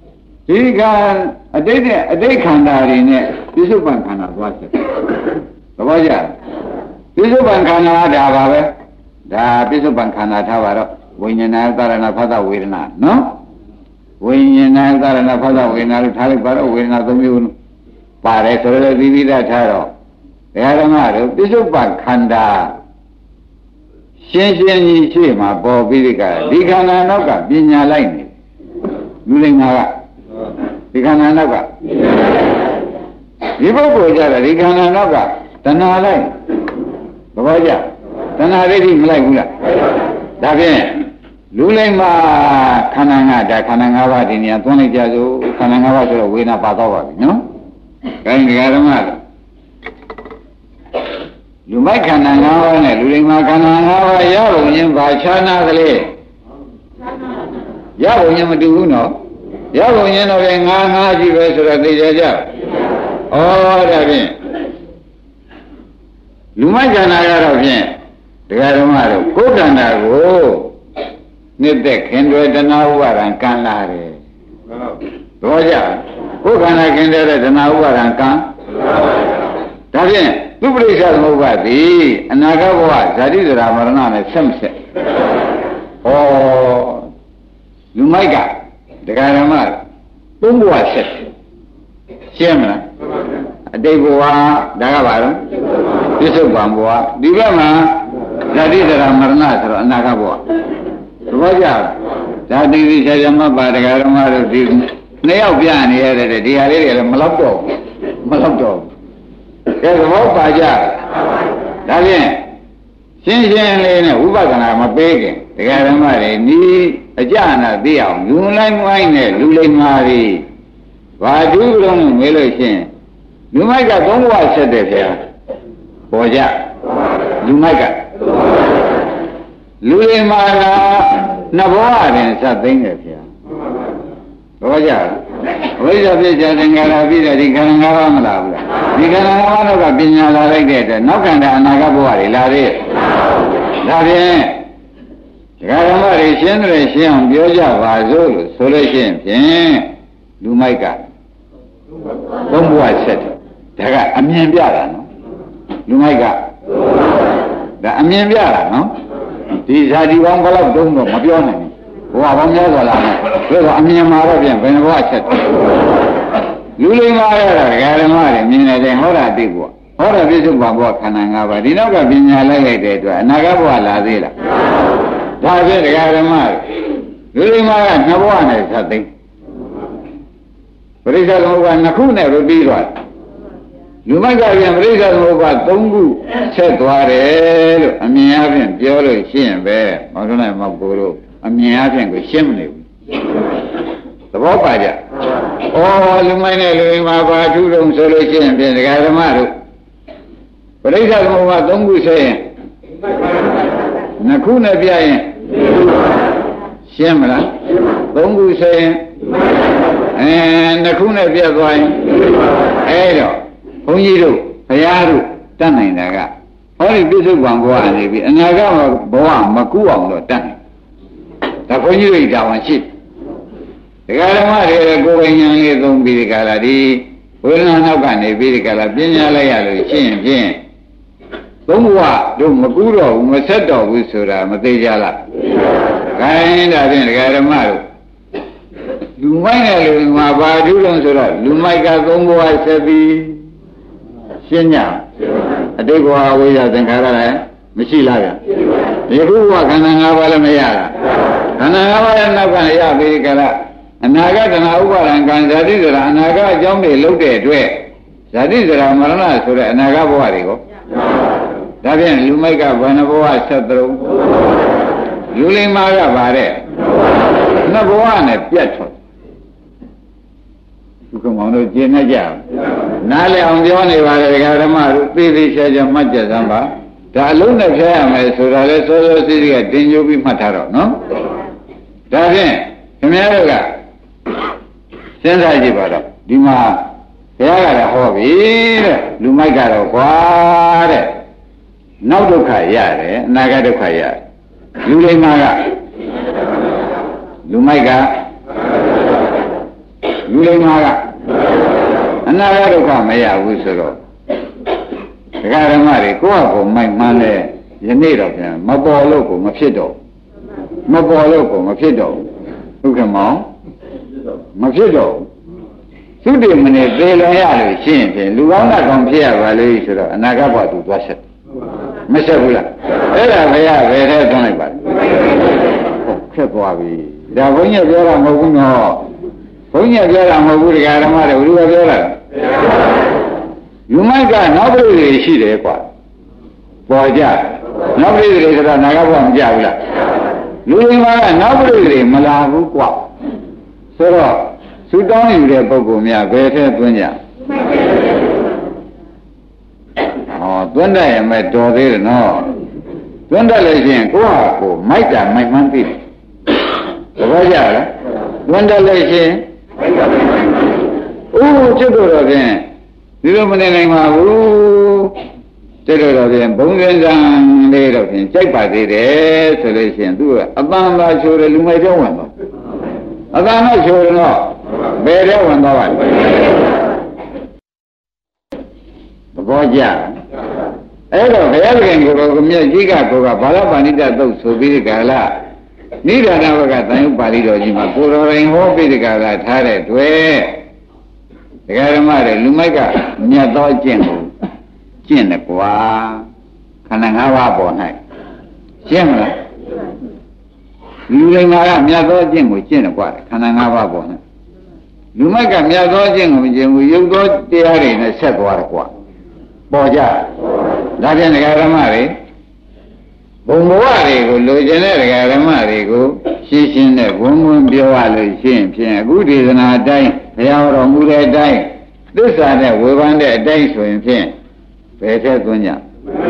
ဒီကအတိတ်နဲ့အတိတ်ခန္ဓာတွေနဲ့ပြစ္ဆုတ်ပံခန္ဓာသွားချက်သဘောကျပြစ္ဆုတ်ပံခန္ဓာဒါပါပဲဒါပြစ္ဆုတ်ပံခန္ဓာထားပါတော့ဝိညာဏသရဏဖသဝေဒနာနော်ဝိညာဏသရဏဖသဝေဒနာလို့ထားလိုက်ပါတော့ဝေဒနာသုံးမျိုးပါတယ်ဆိုတော့သီပိဒထားတော့ဘုရားဓမ္မတို့ပြစ္ဆုတ်ပံခန္ဓာရှင်းရှင်းကြီးရှိမှပေါ်ပြီးဒီကဒီခန္ဓာနောက်ကပညာလိုက်နေလူလိမ္မာကဒီခန္ဓာနောက်ကဒီပုဂ္ဂိုလ်ကြတာဒီခန္ဓာနောက်ကတဏှာလိုက်သဘောကျတဏှာဒိဋ္ဌိမလိုက်ဘူးလားဒါဖြင့်လူလိမ္မာခန္ဓာငါဒါခန္ဓာ၅ပါးဒီနေရာသွန်းလိုက်ကြစို့ခန္ဓာ၅ပါးဆိုတော့ဝေဒနာပါတော့ပါပြီနော်ဒါရင်ဒီဃာရမလူမိုက်ခန္ဓာ၅ပါးနဲ့လူလိမ္မာခန္ဓာ၅ပါးရပုံချင်းဘာခြားနာကလေးရပုံချင်းမတူဘူးနော်ရပုံချင်းတော့ပဲငါးငါးရှိပဲဆိုတော့သိကြကြဩဒါဖြင့်လူမိုက်ခန္ဓာကတော့ဖြင့်ဒကာဓမ္မတို့ကိုယ်ခန္ဓာကိုနှစ်သက်ခင်တွေတဏှာဥပါဒံကံလာတယ်တော့ကြကိုယ်ခန္ဓာခင်တဲ့တဏှာဥပါဒံကံဒါဖြင့်သူပရိစ္ဆေသမုပ္ပါသည်အနာဂတ်ဘဝဇာတိဇရာမရဏနဲ့ဆက်မဆက်ဩလူမိုက်ကဒကာဓမ္မသုံးဘဝဆက်ရှင်းမလားအတိတ်ဘဝဒါကဘာလို့ပြစ္ဆုတ်ပံဘဝဒီဘက်မှာဇာတိဇရာမရဏဆိုတော့အနာဂတ်ဘဝသဘောကျလားဇာတိဇရာမပါဒကာဓမ္မတို့ဒီနှစ်ယောက်ပြနေရတဲ့ဒီဟာလေးတွေလည်းမလောက်တော့မလောက်တော့ကဲသဘောပါကြဒါဖြင့်ရှင်းရှင်းလေးနဲ့ဝိပဿနာမပေးခင်ဒကာဓမ္မတွေနီးအကြနာသိအောင်လူလိုက်မိုင်းနဲ့လူလိမ္မာတွေဘာတူလုံးလို့မေးလို့ရှင်လူမိုက်ကသုံးဘဝဆက်တယ်ခင်ဗျာပေါ်ကြလူမိုက်ကလူလိမ္မာကနှစ်ဘဝတင်ဆက်သိမ့်တယ်ခင်ဗျာပေါ်ကြဝိဇ္ဇာဖြစ်ကြတဲ့ငါလာပြီးတဲ့ဒီခန္ဓာ၅ပါးမလားဘူးလားဒီခန္ဓာ၅ပါးတော့ကပညာလာလိုက်တဲ့အတွက်နောက်ခန္ဓာအနာဂတ်ဘဝတွေလာသေးဒါဖြင့်ဒကာဓမ္မတွေရှင်းတယ်ရှင်းအောင်ပြောကြပါစို့လို့ဆိုလို့ရှိရင်ဖြင့်လူမိုက်ကသုံးဘဝဆက်တယ်ဒါကအမြင်ပြတာနော်လူမိုက်ကဒါအမြင်ပြတာနော်ဒီဇာတိပေါင်းဘယ်လောက်တုံးတော့မပြောနိုင်ဘူးဘဝပေါင်းများစွာလာမယ်ဒါဆိုအမြင်မှာတော့ပြန်ဘယ်နှဘဝဆက်တယ်လူလိမ္မာရတာဒကာဓမ္မတွေမြင်နေတယ်ဟောတာသိဖို့ဟောတာပြစ္ဆုတ်ပံဘဝခန္ဓာ၅ပါးဒီနောက်ကပညာလိုက်လိုက်တဲ့အတွက်အနာဂတ်ဘဝလာသေးလားဒါဖြင့်ဒကာဓမ္မလူလိမ္မာကနှစ်ဘဝနဲ့ဆက်သိပရိစ္ဆေသမုပ္ပါနှစ်ခုနဲ့ပြီးသွားလူမိုက်ကပြန်ပရိစ္ဆေသမုပ္ပါသုံးခုဆက်သွားတယ်လို့အမြင်အပြင်ပြောလို့ရှိရင်ပဲမောင်တို့နဲ့မောင်ကိုတို့အမြင်အပြင်ကိုရှင်းမနေဘူးသဘောပါကြဩလူမိုက်နဲ့လူလိမ္မာဘာထူးတုံဆိုလို့ရှိရင်ပြန်ဒကာဓမ္မတို့ပရိစ္ဆေသမုပ္ပါသုံးခုဆက်ရင်နှစ်ခုနဲ့ပြရင်ရှင်းမလားသုံးခုဆက်ရင်အဲနှစ်ခုနဲ့ပြတ်သွားရင်အဲ့တော့ဘုန်းကြီးတို့ဘုရားတို့တတ်နိုင်တာကဟောဒီပြစ္ဆုတ်ပံဘဝနေပြီအနာဂတ်ဘဝမကူအောင်တော့တတ်နိုင်ဒါဘုန်းကြီးတို့တာဝန်ရှိဒကာဓမ္မတွေကိုယ်ပိုင်ဉာဏ်လေးသုံးပြီးဒီကလာဒီဝေဒနာနောက်ကနေပြီးဒီကလာပညာလိုက်ရလို့ရှင်းဖြင့်သုံးဘဝတို့မကူတော့ဘူးမဆက်တော့ဘူးဆိုတာမသေးကြလားခိုင်းဒါဖြင့်ဒကာဓမ္မတို့လူမိုက်နဲ့လူမှာဘာထူးလုံးဆိုတော့လူမိုက်ကသုံးဘဝဆက်ပြီးရှင်းကြအတိတ်ဘဝဝိဇ္ဇာသင်္ခါရလည်းမရှိလားဗျဒီခုဘဝခန္ဓာ၅ပါးလည်းမရတာခန္ဓာ၅ပါးရဲ့နောက်ကနေရပြီးကြလားအနာဂတ်တဏှာဥပါဒံကံဇာတိဇရာအနာဂတ်အကြောင်းတွေလုပ်တဲ့အတွက်ဇာတိဇရာမရဏဆိုတဲ့အနာဂတ်ဘဝတွေကိုဒါဖြင့်လူမိုက်ကဘယ်နှဘဝဆက်သလုံးလူလိမ္မာကဗါတဲ့နှစ်ဘဝနဲ့ပြတ်ထွက်ဒုက္ခမောင်တို့ကျင့်နေကြနားလည်အောင်ပြောနေပါလေဒကာဓမ္မတို့သိသိချာချာမှတ်ကြစမ်းပါဒါအလုံးနဲ့ဖျက်ရမယ်ဆိုတာလဲစောစောစီးစီးကတင်ကြိုးပြီးမှတ်ထားတော့နော်ဒါဖြင့်ခင်ဗျားတို့ကစဉ်းစားကြည့်ပါတော့ဒီမှာဘုရားကလည်းဟောပြီတဲ့လူမိုက်ကတော့ကွာတဲ့နောက်ဒုက္ခရတယ်အနာဂတ်ဒုက္ခရတယ်လူလိမ္မာကလူမိုက်ကလူလိမ္မာကအနာဂတ်ဒုက္ခမရဘူးဆိုတော့ဒကာဓမ္မတွေကိုယ့်အကိုမိုက်မှန်းလဲယနေ့တော့ပြန်မပေါ်လို့ကိုမဖြစ်တော့မပေါ်လို့ကိုမဖြစ်တော့ဟုတ်ကဲ့မောင်မဖြစ်တော့သုတေမနေသေလွန်ရလို့ရှင်းဖြင့်လူကောင်းတာကောင်းဖြစ်ရပါလေဆိုတော့အနာဂတ်ဘဝသူသွားဆက်မဆက်ဘူးလားအဲ့ဒါဘယ်ရဘယ်ထဲသွန်းလိုက်ပါလဲဟုတ်ခက်သွားပြီဒါဘုန်းကြီးပြောတာမဟုတ်ဘူးနော်ဘုန်းကြီးပြောတာမဟုတ်ဘူးဒကာဓမ္မတွေဘယ်လိုပြောတာလူမိုက်ကနောက်ပြည်တွေရှိတယ်ကွာပေါ်ကြနောက်ပြည်တွေဆိုတော့နာဂဘဝမကြဘူးလားလူရင်းကနောက်ပြည်တွေမလာဘူးကွာဆိုတော့သူတောင်းယူတဲ့ပုဂ္ဂိုလ်များဘယ်ထဲသွင်းကြဟောသွင်းတယ်မဲ့တော်သေးတယ်နော်သွင်းတယ်လို့ရှိရင်ကိုယ့်ဟာကိုယ်မိုက်တာမိုက်မှန်းသိတယ်သဘောကျလားသွင်းတယ်လို့ရှိရင်အိုးချစ်တော်တော့ဖြင့်ဒီလိုမနေနိုင်ပါဘူးချစ်တော်တော့ဖြင့်ဘုံစင်စံလေးတော့ဖြင့်ကြိုက်ပါသေးတယ်ဆိုလို့ရှိရင်သူကအပန်းသာချိုးတယ်လူမိုက်တော့ဝင်တော့အပန်းတော့ချိုးတယ်တော့ဘယ်ထဲဝင်သွားပါလဲသဘောကျအဲ့တော့ဘုရားခင်ကိုယ်တော်ကမြတ်ကြီးကကိုယ်ကဘာလပါဏိတသုတ်ဆိုပြီးဒီကလာနိဒာနဘကတန်ရုပ်ပါဠိတော်ကြီးမှာကိုယ်တော်ရင်ဟောပြီးဒီကလာထားတဲ့တွေ့ဒကာဓမ္မတွေလူမိုက်ကမြတ်သောကျင့်ကိုကျင့်တယ်ကွာခန္ဓာ၅ပါးပေါ်၌ရှင်းမလားလူလိမ္မာကမြတ်သောကျင့်ကိုကျင့်တယ်ကွာခန္ဓာ၅ပါးပေါ်၌လူမိုက်ကမြတ်သောကျင့်ကိုမကျင့်ဘူးရုပ်သောတရားတွေနဲ့ဆက်သွားတယ်ကွာပေါ်ကြဒါပြန်ဒကာဓမ္မတွေဘုံဘဝတွေကိုလိုချင်တဲ့ဒကာဓမ္မတွေကိုရှင်းရှင်းနဲ့ဘုံဘုံပြောရလို့ရှင်းဖြင့်အခုဒေသနာအတိုင်းဘုရားတော်မူတဲ့အတိုင်းသစ္စာနဲ့ဝေဖန်တဲ့အတိုင်းဆိုရင်ဖြင့်ဘယ်ထဲသွင်းကြ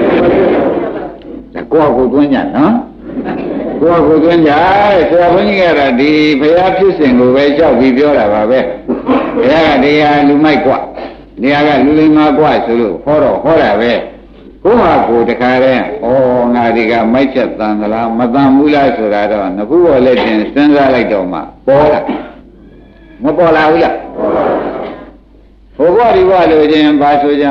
ဒါကိုယ့်ကိုယ်သွင်းကြနော်ကိုယ့်ကိုယ်သွင်းကြဆရာဘုန်းကြီးကတော့ဒီဘုရားဖြစ်စဉ်ကိုပဲကြောက်ပြီးပြောတာပါပဲဘုရားကတရားလူမိုက်กว่าနေရာကလူလိမ္မာกว่าဆိုလို့ဟောတော့ဟောတာပဲကိုယ့်ဟာကိုယ်တခါတည်းဩငါဒီကမိုက်ချက်တန်သလားမတန်ဘူးလားဆိုတာတော့ငခုပေါ်လက်တင်စဉ်းစားလိုက်တော့မှပေါ်လာမပေါ်လာဘူးလားဘုရားဒီဘလို့ချင်းဘာဆိုကြ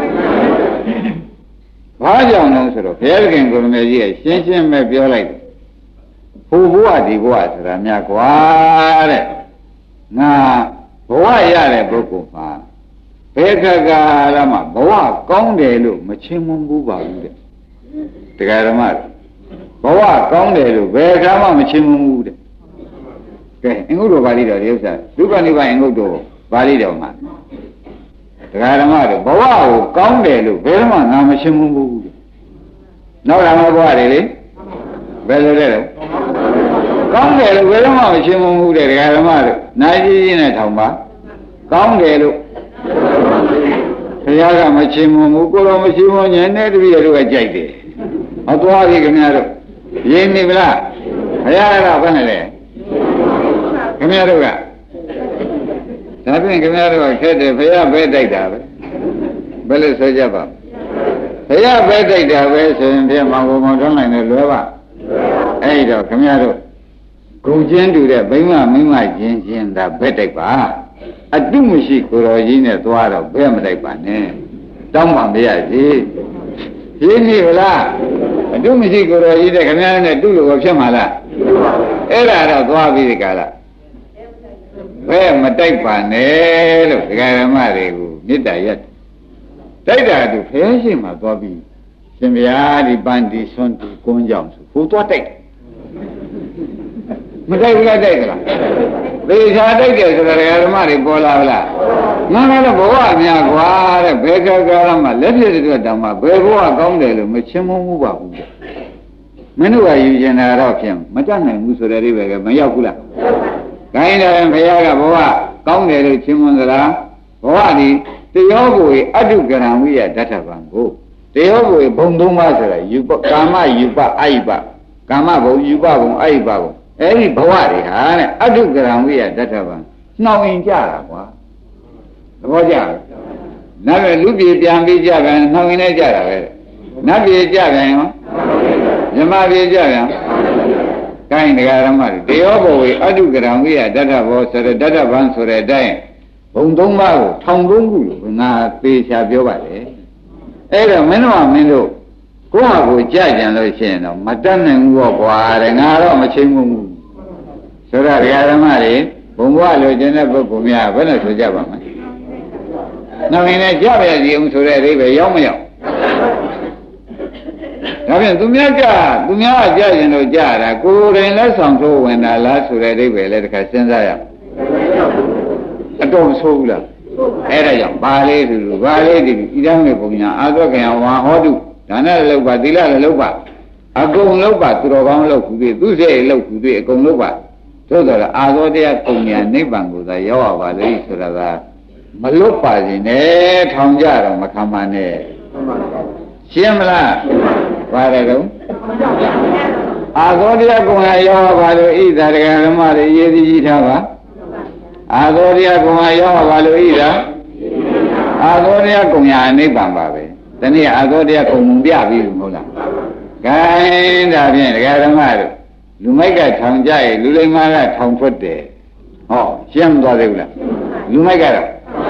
ဘာကြောင့်လဲဆိုတော့ဘုရားခင်ကိုရမေကြီးကရှင်းရှင်းပဲပြောလိုက်တယ်ဟိုဘဝဒီဘဝဆိုတာများกว่าတဲ့ငါဘဝရတဲ့ပုဂ္ဂိုလ်မှာဘယ်ခါကာလမှာဘဝကောင်းတယ်လို့မချင်းမွန်ဘူးပါဘူးတဲ့တရားဓမ္မဘဝကောင်းတယ်လို့ဘယ်ခါမှမချင်းမွန်ဘူးတဲ့ကဲအင်္ဂုတ္တပါဠိတော်ဒီဥစ္စာဒုက္ခနိဗ္ဗာန်အင်္ဂုတ္တပါဠိတော်မှာတရားဓမ္မတို့ဘဝကိုကောင်းတယ်လို့ဘယ်မှငါမချင်းမွန်ဘူးတဲ့နောက်လာမယ့်ဘဝတွေလေဘယ်လိုလဲတော့ကောင်းတယ်လို့ဘယ်မှမချင်းမွန်ဘူးတဲ့တရားဓမ္မတို့နိုင်ကြီးကြီးနဲ့ထောင်ပါကောင်းတယ်လို့ဘုရားကမချင်းမွန်ဘူးကိုယ်တော်မချင်းမွန်ညနေတပည့်တို့ကကြိုက်တယ်ဟောသွားပြီခင်ဗျားတို့ရင်းနေဗလားဘုရားကဘယ်နဲ့လဲခင်ဗျားတို့ကဒါဖြင့်ခင်ဗျားတို့ကခက်တယ်ဘုရားပဲတိုက်တာပဲဘယ်လိုဆိုကြပါဘုရားပဲတိုက်တာပဲဆိုရင်ပြမောင်မောင်ထွန်းနိုင်တယ်လွယ်ပါအဲ့တော့ခင်ဗျားတို့ဂုံကျင်းတူတဲ့ဘိမမိမချင်းချင်းဒါပဲတိုက်ပါအတုမရှိကိုတော်ကြီးနဲ့သွားတော့ဘယ်မတိုက်ပါနဲ့တောင်းမှမရစီရှင်းပြီလားအတုမရှိကိုတော်ကြီးတဲ့ခင်ဗျားနဲ့တုလို့ဖြစ်မှာလားအဲ့ဒါတော့သွားပြီးဒီကလာဘယ်မတိုက်ပါနဲ့လို့ဒကာရမတွေကိုမေတ္တာရက်တိုက်တာသူဖះရှိမှသွားပြီးရှင်ဗျာဒီပန်းဒီဆွန်းဒီကုန်းကြောင်ဆိုဟိုသွားတိုက်မတိုက်ဘူးလားတိုက်ကြလားသေချာတိုက်တယ်ဆိုတော့ဒကာရမတွေပေါ်လာလားငါကတော့ဘဝအများกว่าတဲ့ဘယ်ကကာလမှာလက်ဖြစ်တဲ့တောင်မှဘယ်ဘဝကောင်းတယ်လို့မချင်းမုန်းဘူးပါဘူးမင်းတို့ကယူကျင်တာတော့ဖြင့်မတတ်နိုင်ဘူးဆိုတဲ့အိဗယ်ကမရောက်ဘူးလားခိုင်းတယ်ဘုရားကဘဝကောင်းတယ်လို့ချင်းမွန်းသလားဘဝဒီတယောကိုအတုကရံဝိယဓာတ်ထဗံကိုတယောကိုဘုံသုံးပါးဆိုတာယူပကာမယူပအာယုပကာမဘုံယူပဘုံအာယုပဘုံအဲ့ဒီဘဝတွေဟာတဲ့အတုကရံဝိယဓာတ်ထဗံနှောင်ရင်ကြတာကွာသဘောကျလားနောက်ပဲလူပြေပြန်ပြီးကြပြန်နှောင်ရင်လည်းကြတာပဲနတ်ပြေကြပြန်ရောမြမပြေကြပြန်ကိုင်းတရားဓမ္မတွေတေယောဘဝေအတုကရံဝိယတတ္ထဘောဆိုတဲ့တတ္ထဘန်းဆိုတဲ့အတိုင်းဘုံသုံးပါးကိုထောင်သုံးခုလို့ငါသေချာပြောပါတယ်အဲ့တော့မင်းတို့ကမင်းတို့ကိုယ့်ဟာကိုကြကြံလို့ရှိရင်တော့မတတ်နိုင်ဘူးပေါ့ကွာတဲ့ငါတော့မချိန်ဘူးဆိုတော့တရားဓမ္မတွေဘုံဘဝလိုချင်တဲ့ပုဂ္ဂိုလ်များဘယ်နဲ့ဆိုကြပါမလဲနောက်ရင်လည်းကြပါရစီအောင်ဆိုတဲ့အဓိပ္ပာယ်ရောက်မရောက်ဒါဖြင့်သူများကသူများကကြရင်တော့ကြတာကိုယ်တိုင်လက်ဆောင်ထိုးဝင်တာလားဆိုတဲ့အဓိပ္ပာယ်လည်းတစ်ခါစဉ်းစားရအောင်အတော်ဆိုးဘူးလားအဲ့ဒါကြောင့်ဘာလေးသူလူဘာလေးဒီဣဒံမေပုံညာအာသောကံဝါဟောတုဒါနလည်းလုပ်ပါသီလလည်းလုပ်ပါအကုန်လုပ်ပါသူတော်ကောင်းလုပ်ခုသေးသူစိတ်လုပ်ခုသေးအကုန်လုပ်ပါသို့တော်လည်းအာသောတရားပုံညာနိဗ္ဗာန်ကိုသာရောက်ရပါလိမ့်ဆိုတာကမလွတ်ပါစေနဲ့ထောင်ကြတော့မခံပါနဲ့ရှင်းမလားပါတယ်တော့အာသောတရားပုံညာရောက်ရပါလို့ဣဒရကဓမ္မတွေရေးသိကြထားပါအာသောတရားပုံညာရောက်ရပါလို့ဣဒအာသောတရားပုံညာနိဗ္ဗာန်ပါပဲတနည်းအာသောတရားပုံမှုပြပြီးမဟုတ်လားဂိုင်းဒါဖြင့်ဒကာဓမ္မတို့လူမိုက်ကထောင်ကြရဲ့လူလိမ္မာကထောင်ထွက်တယ်ဟောရှင်းမသွားသေးဘူးလားလူမိုက်ကတော့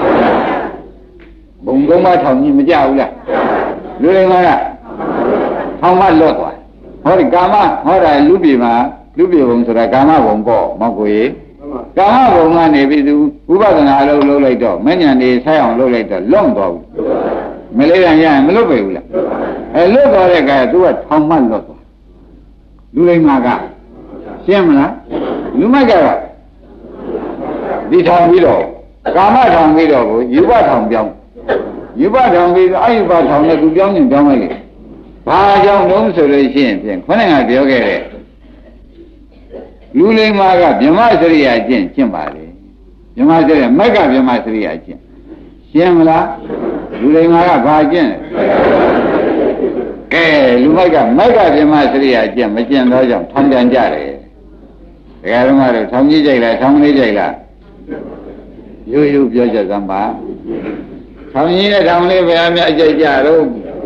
ဘုံကုန်းမထောင်ကြီးမကြဘူးလားလူလိမ္မာကထောင်မလွတ်သွားဟောဒီကာမဟောတာလူပြေမှာလူပြေဘုံဆိုတာကာမဘုံပေါ့မောက်ကိုကြီးကာမဘုံကနေပြီးသူဥပဒနာအလုပ်လုပ်လိုက်တော့မဉ္ဇဏ်နေဆိုင်အောင်လုပ်လိုက်တော့လွတ်သွားဘူးမလေးရန်ရရင်မလွတ်ပဲဘူးလားအဲလွတ်သွားတဲ့အခါသူကထောင်မှလွတ်သွားလူလိမ္မာကရှင်းမလားလူမိုက်ကတော့ဒီထောင်ပြီးတော့ကာမထောင်ပြီးတော့ကိုယူပထောင်ပြောင်းယူပထောင်ပြီးတော့အယူပထောင်နဲ့သူပြောင်းရင်ပြောင်းလိုက်လေဘာကြောင့်လုံးဆိုလို့ရှိရင်ဖြင့်ခொနဲ့ကပြောခဲ့တဲ့လူလိမ္မာကဗြဟ္မစရိယာကျင့်ကျင့်ပါလေဗြဟ္မစရိယာမက်ကဗြဟ္မစရိယာကျင့်ရှင်းမလားလူလိမ္မာကဘာကျင့်ကဲလူမိုက်ကမက်ကဗြဟ္မစရိယာကျင့်မကျင့်တော့ကြောင့်ထောင်ကြံကြတယ်ဒကာဓမ္မတို့ထောင်ကြီးကြိုက်လားထောင်လေးကြိုက်လားရိုးရိုးပြောကြစမ်းပါထောင်ကြီးနဲ့ထောင်လေးဘယ်အများအကြိုက်ကြတော့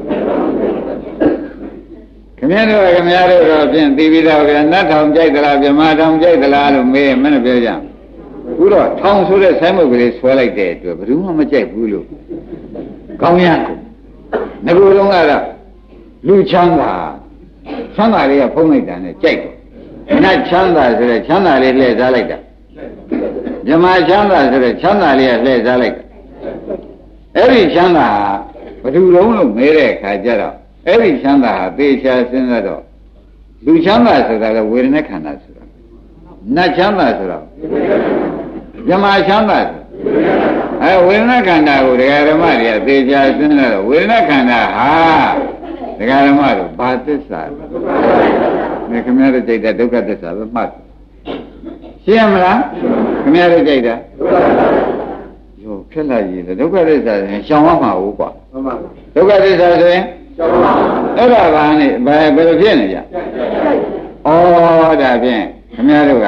ခင်ဗျားတို့ခင်ဗျားတို့တော့ဖြင့်သိပြီးတော့ဗျာနတ်ထောင်ကြိုက်သလားဗြဟ္မာထောင်ကြိုက်သလားလို့မေးမနဲ့ပြောကြအခုတော့ထောင်ဆိုတဲ့ဆိုင်းမုတ်ကလေးဆွဲလိုက်တဲ့အတွက်ဘယ်သူမှမကြိုက်ဘူးလို့ကောင်းရကုန်ငါတို့လုံးကတော့လူချမ်းသာချမ်းသာလေးကဖုံးလိုက်တာနဲ့ကြိုက်တယ်နတ်ချမ်းသာဆိုတဲ့ချမ်းသာလေးလှည့်စားလိုက်တာဗြဟ္မာချမ်းသာဆိုတဲ့ချမ်းသာလေးကလှည့်စားလိုက်တာအဲ့ဒီချမ်းသာဘယ်သူလုံးလို့မဲတဲ့အခါကျတော့အဲ့ဒီချမ်းသာဟာသေချာစဉ်းစားတော့လူချမ်းသာဆိုတာကဝေဒနာခန္ဓာဆိုတာနတ်ချမ်းသာဆိုတော့ဗြဟ္မာချမ်းသာအဲဝေဒနာခန္ဓာကိုဒကာဓမ္မတွေကသေချာစဉ်းစားတော့ဝေဒနာခန္ဓာဟာဒကာဓမ္မတို့ဘာသစ္စာလဲခင်ဗျားတို့ကြိုက်တဲ့ဒုက္ခသစ္စာပဲမှတ်ရှင်းမလားခင်ဗျားတို့ကြိုက်တာယောဖြစ်လာရည်ဒုက္ခသစ္စာဆိုရင်ရှောင်ရမှာဟုတ်ကွာဒုက္ခသစ္စာဆိုရင်ရှောင်ရမှာအဲ့ဒါကနဲ့ဘယ်ဘယ်လိုဖြစ်နေကြဩဒါဖြင့်ခင်ဗျားတို့က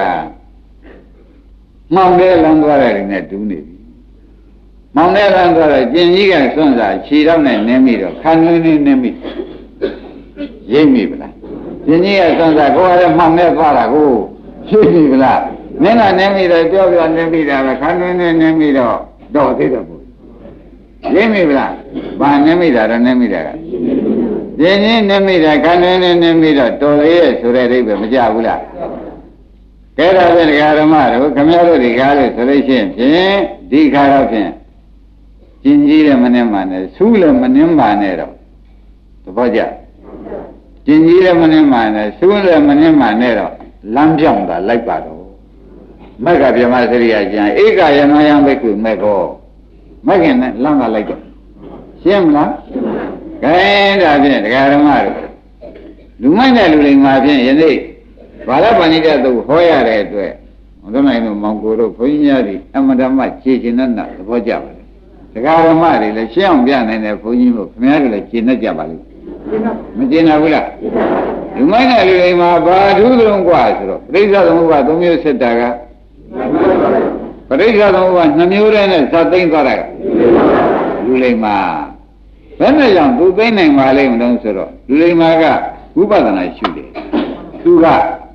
မောင်တဲ့လမ်းသွားတယ်နဲ့တူးနေပြီမောင်တဲ့လမ်းသွားတော့ကျင်ကြီးကစွန့်စားခြေတော့နဲ့နင်းပြီးတော့ခံနှင်းနှင်းနင်းပြီးရိပ်မိဗလားကျင်ကြီးကစွန့်စားကိုယ်ကလည်းမောင်နဲ့သွားတာကိုရှိပြီဗလားနင်းကနင်းပြီးတော့ပြောပြောနင်းပြီးတာပဲခံနှင်းနှင်းနင်းပြီးတော့တော့သေးတယ်ပေါ့ရိပ်မိဗလားဘာနင်းမိတာတော့နင်းမိတာကကျင်ကြီးနင်းမိတာခံနှင်းနှင်းနင်းပြီးတော့တော်လေးရဲ့ဆိုတဲ့အိဗယ်မကြဘူးလားကဲဒါဖြင့်ဒကာဓမ္မတို့ခမည်းတော်ဒီကားလို့ဆိုလို့ရှိရင်ဖြင့်ဒီခါတော့ဖြင့်ကျင်ကြီးလည်းမနှင်းပါနဲ့ဆူးလည်းမနှင်းပါနဲ့တော့သဘောကျကျင်ကြီးလည်းမနှင်းပါနဲ့ဆူးလည်းမနှင်းပါနဲ့တော့လမ်းပြောင်းတာလိုက်ပါတော့မက်ကဗြဟ္မစရိယာကျန်ဧကယနောယံဘိက္ခုမက်ကောမက်ခင်နဲ့လမ်းကလိုက်တော့ရှင်းမလားကဲဒါဖြင့်ဒကာဓမ္မတို့လူမိုက်တဲ့လူတွေမှာဖြင့်ယနေ့ဘာလပဏိတသုဟောရတဲ့အတွက်ဘုရားနိုင်တို့မောင်ကိုတို့ဘုန်းကြီးများဒီအမတမခြေကျင်တဲ့သဘောကျပါလေဒကာဓမ္မတွေလည်းရှင်းအောင်ပြနိုင်တဲ့ဘုန်းကြီးတို့ခင်ဗျားတို့လည်းကျင်တတ်ကြပါလိမ့်မကျင်ဘူးလားလူမိုင်းတဲ့လူတွေမှာဘာထူးသလုံးกว่าဆိုတော့ပရိစ္ဆေသမုပ္ပါသုံးမျိုးစစ်တာကပရိစ္ဆေသမုပ္ပါနှစ်မျိုးတည်းနဲ့သတ်သိမ်းသွားတာကလူလိမ္မာဘယ်နဲ့ကြောင့်သူသိနိုင်ပါလိမ့်မလို့ဆိုတော့လူလိမ္မာကဝိပဿနာရှုတယ်သူက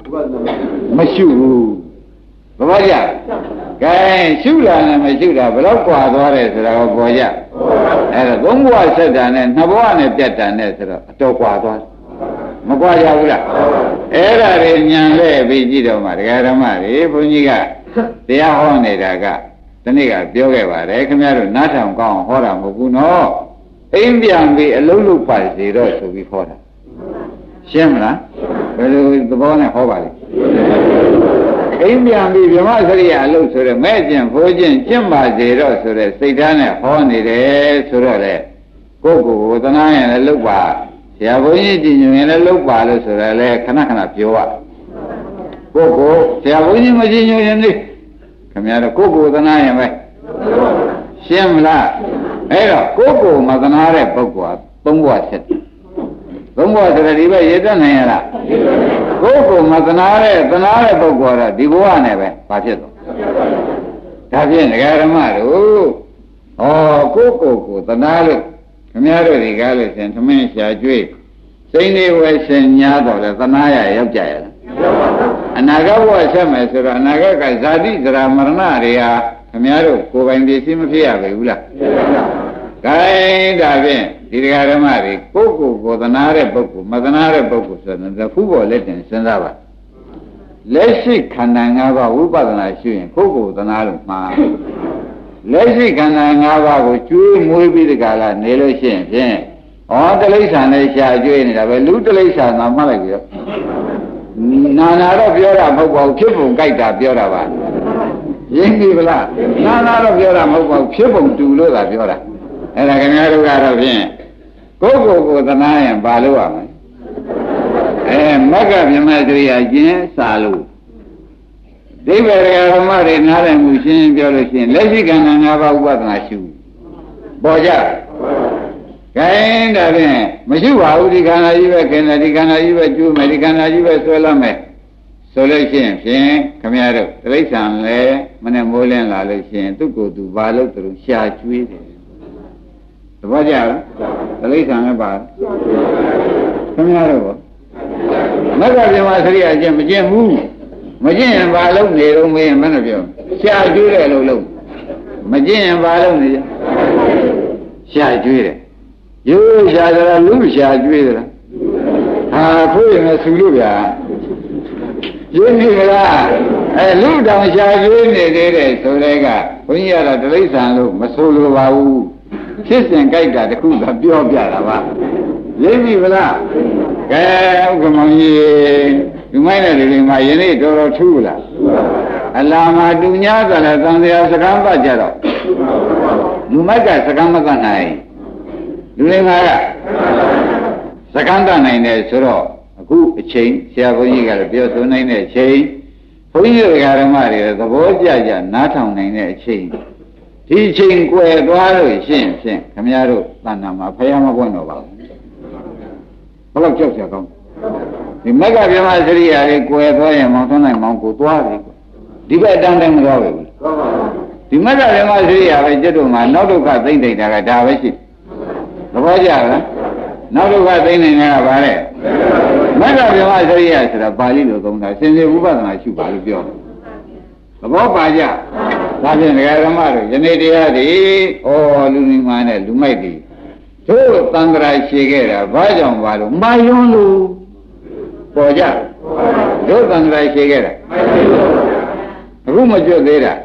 မရှုဘူးဘဘာကြကဲရှုတာနဲ့မရှုတာဘယ်တော့ကွာသွားတယ်ဆိုတာကိုပေါ်ကြအဲ့တော့သုံးဘဝဆက်တာနဲ့နှစ်ဘဝနဲ့ပြတ်တာနဲ့ဆိုတော့အတော်ကွာသွားမကွာကြဘူးလားအဲ့ဒါတွေညံလဲပြီးကြည့်တော့မှဒကာဓမ္မတွေဘုန်းကြီးကတရားဟောနေတာကဒီနေ့ကပြောခဲ့ပါတယ်ခင်ဗျားတို့နားထောင်ကောင်းဟောတာမဟုတ်ဘူးနော်အိမ်ပြန်ပြီးအလုံးလုံးပါစေတော့ဆိုပြီးဟောတာရှင်းမလားဘယ်လိုသဘောနဲ့ဟောပါလဲအိမ်ပြန်ပြီးဗြဟ္မစရိယအလုပ်ဆိုတော့မဲ့ကျင်ဖိုးကျင်ကျင့်ပါစေတော့ဆိုတဲ့စိတ်ဓာတ်နဲ့ဟောနေတယ်ဆိုတော့လေကိုယ့်ကိုယ်ကိုသနာရင်လည်းလုပ်ပါဆရာဘုန်းကြီးကြည်ညိုရင်လည်းလုပ်ပါလို့ဆိုတော့လေခဏခဏပြောရကိုယ့်ကိုဆရာဘုန်းကြီးမကြည်ညိုရင်လေခင်ဗျားတို့ကိုယ့်ကိုယ်သနာရင်ပဲရှင်းမလားအဲ့တော့ကိုယ့်ကိုယ်မသနာတဲ့ပုဂ္ဂိုလ်ကသုံးဘဝဆက်တယ်သုံးဘဝဆိုတော့ဒီဘက်ရေတတ်နိုင်ရလားကိုယ့်ကိုယ်မသနာတဲ့သနာတဲ့ပုဂ္ဂိုလ်ကတော့ဒီဘဝနဲ့ပဲဘာဖြစ်သွားဒါဖြင့်ဒကာဓမ္မတို့ဩကိုယ့်ကိုယ်ကိုသနာလို့ခင်ဗျားတို့ဒီကားလို့ရှင်သမင်းရှာကျွေးစိတ်နေဝဲရှင်ညာတော့လေသနာရရောက်ကြရလားအနာဂတ်ဘဝဆက်မယ်ဆိုတော့အနာဂတ်ကဇာတိဇရာမရဏတွေဟာခင်ဗျားတို့ကိုယ်ပိုင်ပစ္စည်းမဖြစ်ရပါဘူးလားကဲဒါဖြင့်ဒီတရားဓမ္မတွေကိုယ့်ကိုယ်ကိုသနာတဲ့ပုဂ္ဂိုလ်မသနာတဲ့ပုဂ္ဂိုလ်ဆိုတော့ဖူးပေါ်လက်တင်စဉ်းစားပါလက်ရှိခန္ဓာ၅ပါးဝိပဿနာရှုရင်ကိုယ့်ကိုယ်သနာလို့မှာလက်ရှိခန္ဓာ၅ပါးကိုကျွေးမွေးပြီးဒီကလာနေလို့ရှိရင်ဖြင့်ဩတိဋ္ဌာန်နဲ့ရှားကျွေးနေတာပဲလူတိဋ္ဌာန်သာမှတ်လိုက်ပြီတော့နာနာတော့ပြောတာမဟုတ်ပါဘူးဖြစ်ပုံကြိုက်တာပြောတာပါရင်းပြီဗလားနာနာတော့ပြောတာမဟုတ်ပါဘူးဖြစ်ပုံတူလို့သာပြောတာအဲ့ဒါခင်ဗျားတို့ကတော့ဖြင့်ကိုယ့်ကိုယ်ကိုသနာရင်ဘာလို့ရမလဲအဲမက္ကဗြဟ္မစရိယကျင်းစာလို့ဒိဗ္ဗေရဓမ္မတွေနားလည်မှုရှင်းပြောလို့ရှိရင်လက်ရှိခန္ဓာ၅ပါးဥပဒနာရှုပေါ်ကြခိုင်းဒါဖြင့်မရှိပါဘူးဒီခန္ဓာကြီးပဲခင်ဗျာဒီခန္ဓာကြီးပဲကျိုးမယ်ဒီခန္ဓာကြီးပဲဆွဲလာမယ်ဆိုလို့ရှိရင်ဖြင့်ခင်ဗျားတို့တိရစ္ဆာန်လည်းမနဲ့မိုးလင်းလာလို့ရှိရင်သူ့ကိုယ်သူဘာလို့သူရှာကျွေးတယ်သဘောကျလားတိရစ္ဆာန်လည်းပါခင်ဗျားတို့မက္ကဗြဟ္မစရိယအကျင့်မကျင့်ဘူးမကျင့်ရင်ဘာလုပ်နေတော့မင်းမနဲ့ပြောရှာကျွေးတယ်လို့လုပ်မကျင့်ရင်ဘာလုပ်နေကြရှာကျွေးတယ်ရိုးရှာကြလားလူရှာကျွေးကြလားဟာခိုးရင်ဆူလို့ဗျာရင်းနေကြလားအဲလူတောင်ရှာကျွေးနေသေးတယ်ဆိုတဲ့ကဘုန်းကြီးကတော့တိရစ္ဆာန်လို့မဆိုလိုပါဘူးဖြစ်စဉ်ကြိုက်တာတခုကပြောပြတာပါရင်းပြီဗလားကဲဥက္ကမောင်ကြီးဒီမိုင်းတဲ့ဒီမှာယနေ့တော်တော်ထူးလားအလာမှာတူညာကလည်းသံဃာစကားပတ်ကြတော့လူမိုက်ကစကားမကနိုင်လူတွေမှာကစကားတတ်နိုင်တယ်ဆိုတော့အခုအချိန်ဆရာဘုန်းကြီးကလည်းပြောဆိုနိုင်တဲ့အချိန်ဘုန်းကြီးတွေကဓမ္မတွေသဘောကျကျနားထောင်နိုင်တဲ့အချိန်ဒီအချိန်ကွယ်သွားလို့ရှင်းဖြင့်ခမည်းတော်တဏ္ဍာမှာဖယားမပွင့်တော့ပါဘူးဘယ်တော့ကြောက်ကြကောင်းဒီမက္ကဗြဟ္မစရိယာလေးကွယ်သွားရင်မောင်သွန်းနိုင်မောင်ကိုသွားပြီဒီဘက်အတန်းတိုင်းမသွားဘူးဒီမက္ကဗြဟ္မစရိယာပဲကျွတ်တို့မှာနောက်ဒုက္ခသိမ့်တိတ်တာကဒါပဲရှိသဘောကျလားနောက်ဒုက္ခသိမ့်နေတာကဘာလဲမက္ကဗြဟ္မစရိယာဆိုတာပါဠိလိုသုံးတာစင်စစ်ဥပဒနာရှုပါလို့ပြောတယ်သဘောပါကြဒါဖြင့်ဒကာဓမ္မတို့ယနေ့တရားဒီဩလူနီမာနဲ့လူမိုက်ဒီတို့သံဃာရှည်ခဲ့တာဘာကြောင့်ပါလို့မာယွန်းလို့ပေါ်ကြတို့သံဃာရှည်ခဲ့တာအခုမကျွတ်သေးတာ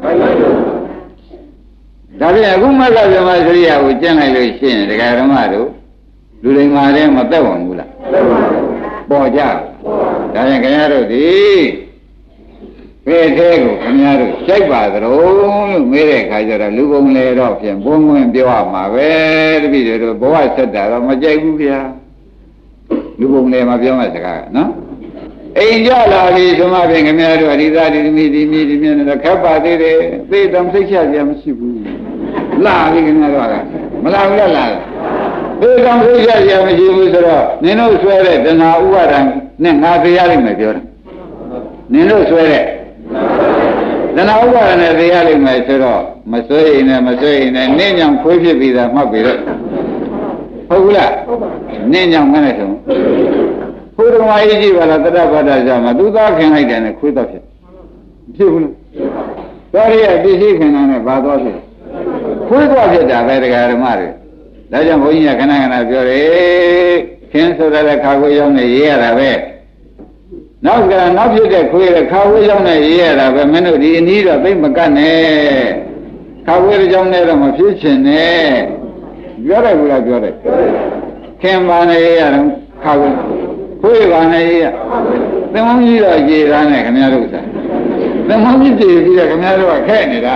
ဒါဖြင့်အခုမက္ကဗြဟ္မစရိယာကိုကျင့်လိုက်လို့ရှိရင်ဒကာဓမ္မတို့လူတွေမှာလည်းမသက်ဝင်ဘူးလားပေါ်ကြဒါဖြင့်ခင်ဗျားတို့ဒီဘယ်ထဲကိုခင်ဗျားတို့ကြိုက်ပါသလဲလို့မေးတဲ့အခါကျတော့လူပုံလေတော့ဖြင့်ဘုံဝင်ပြောရမှာပဲတပည့်တွေတို့ဘဝဆက်တာတော့မကြိုက်ဘူးဗျာလူပုံလေမှာပြောမှစကားနော်အိမ်ကြလာပြီဆိုမှဖြင့်ခင်ဗျားတို့အရိသာဒီမိဒီမိဒီမြင်တော့ခက်ပါသေးတယ်သိတော့စိတ်ချစရာမရှိဘူးလာပြီခင်ဗျားတို့ကမလာဘူးလားလာသိတော့စိတ်ချစရာမရှိဘူးဆိုတော့နင်တို့ဆွဲတဲ့တဏှာဥပါဒံနဲ့ငါသိရလိမ့်မယ်ပြောတာနင်တို့ဆွဲတဲ့တဏှာဥပါဒနဲ့သိရလိမ့်မယ်ဆိုတော့မဆွဲရင်လည်းမဆွဲရင်လည်းနင့်ညောင်ခွေးဖြစ်ပြီးသားမှတ်ပြီးတော့ဟုတ်ဘူးလားနင့်ညောင်မနဲ့ဆိုဟဘုရားမကြီးကြည့်ပါလားတတ္တဗတ္တဇာမှာသူသားခင်လိုက်တယ်နဲ့ခွေးတော့ဖြစ်ဖြစ်ဘူးလားတော်ရရဲ့ပစ္စည်းခင်တာနဲ့ဘာတော့ဖြစ်ခွေးတော့ဖြစ်တာပဲတရားဓမ္မတွေဒါကြောင့်ဘုန်းကြီးကခဏခဏပြောတယ်ခင်ဆိုတဲ့ခါခွေးရောက်နေရေးရတာပဲနောက်ကနောက်ဖြစ်တဲ့ခွေးတဲ့ခါခွေးရောက်နေရေးရတာပဲမင်းတို့ဒီအနည်းတော့သိမကတ်နဲ့ခါခွေးကြောင့်လည်းတော့မဖြစ်ချင်နဲ့ပြောတယ်ဘူးလားပြောတယ်ခင်ပါနေရတော့ခါခွေးခွေးပါနေရသင်္မောင်းကြီးတော့ကြေသားနဲ့ခင်ဗျားတို့စားသင်္မောင်းကြီးကြေပြီးတော့ခင်ဗျားတို့ကခဲနေတာ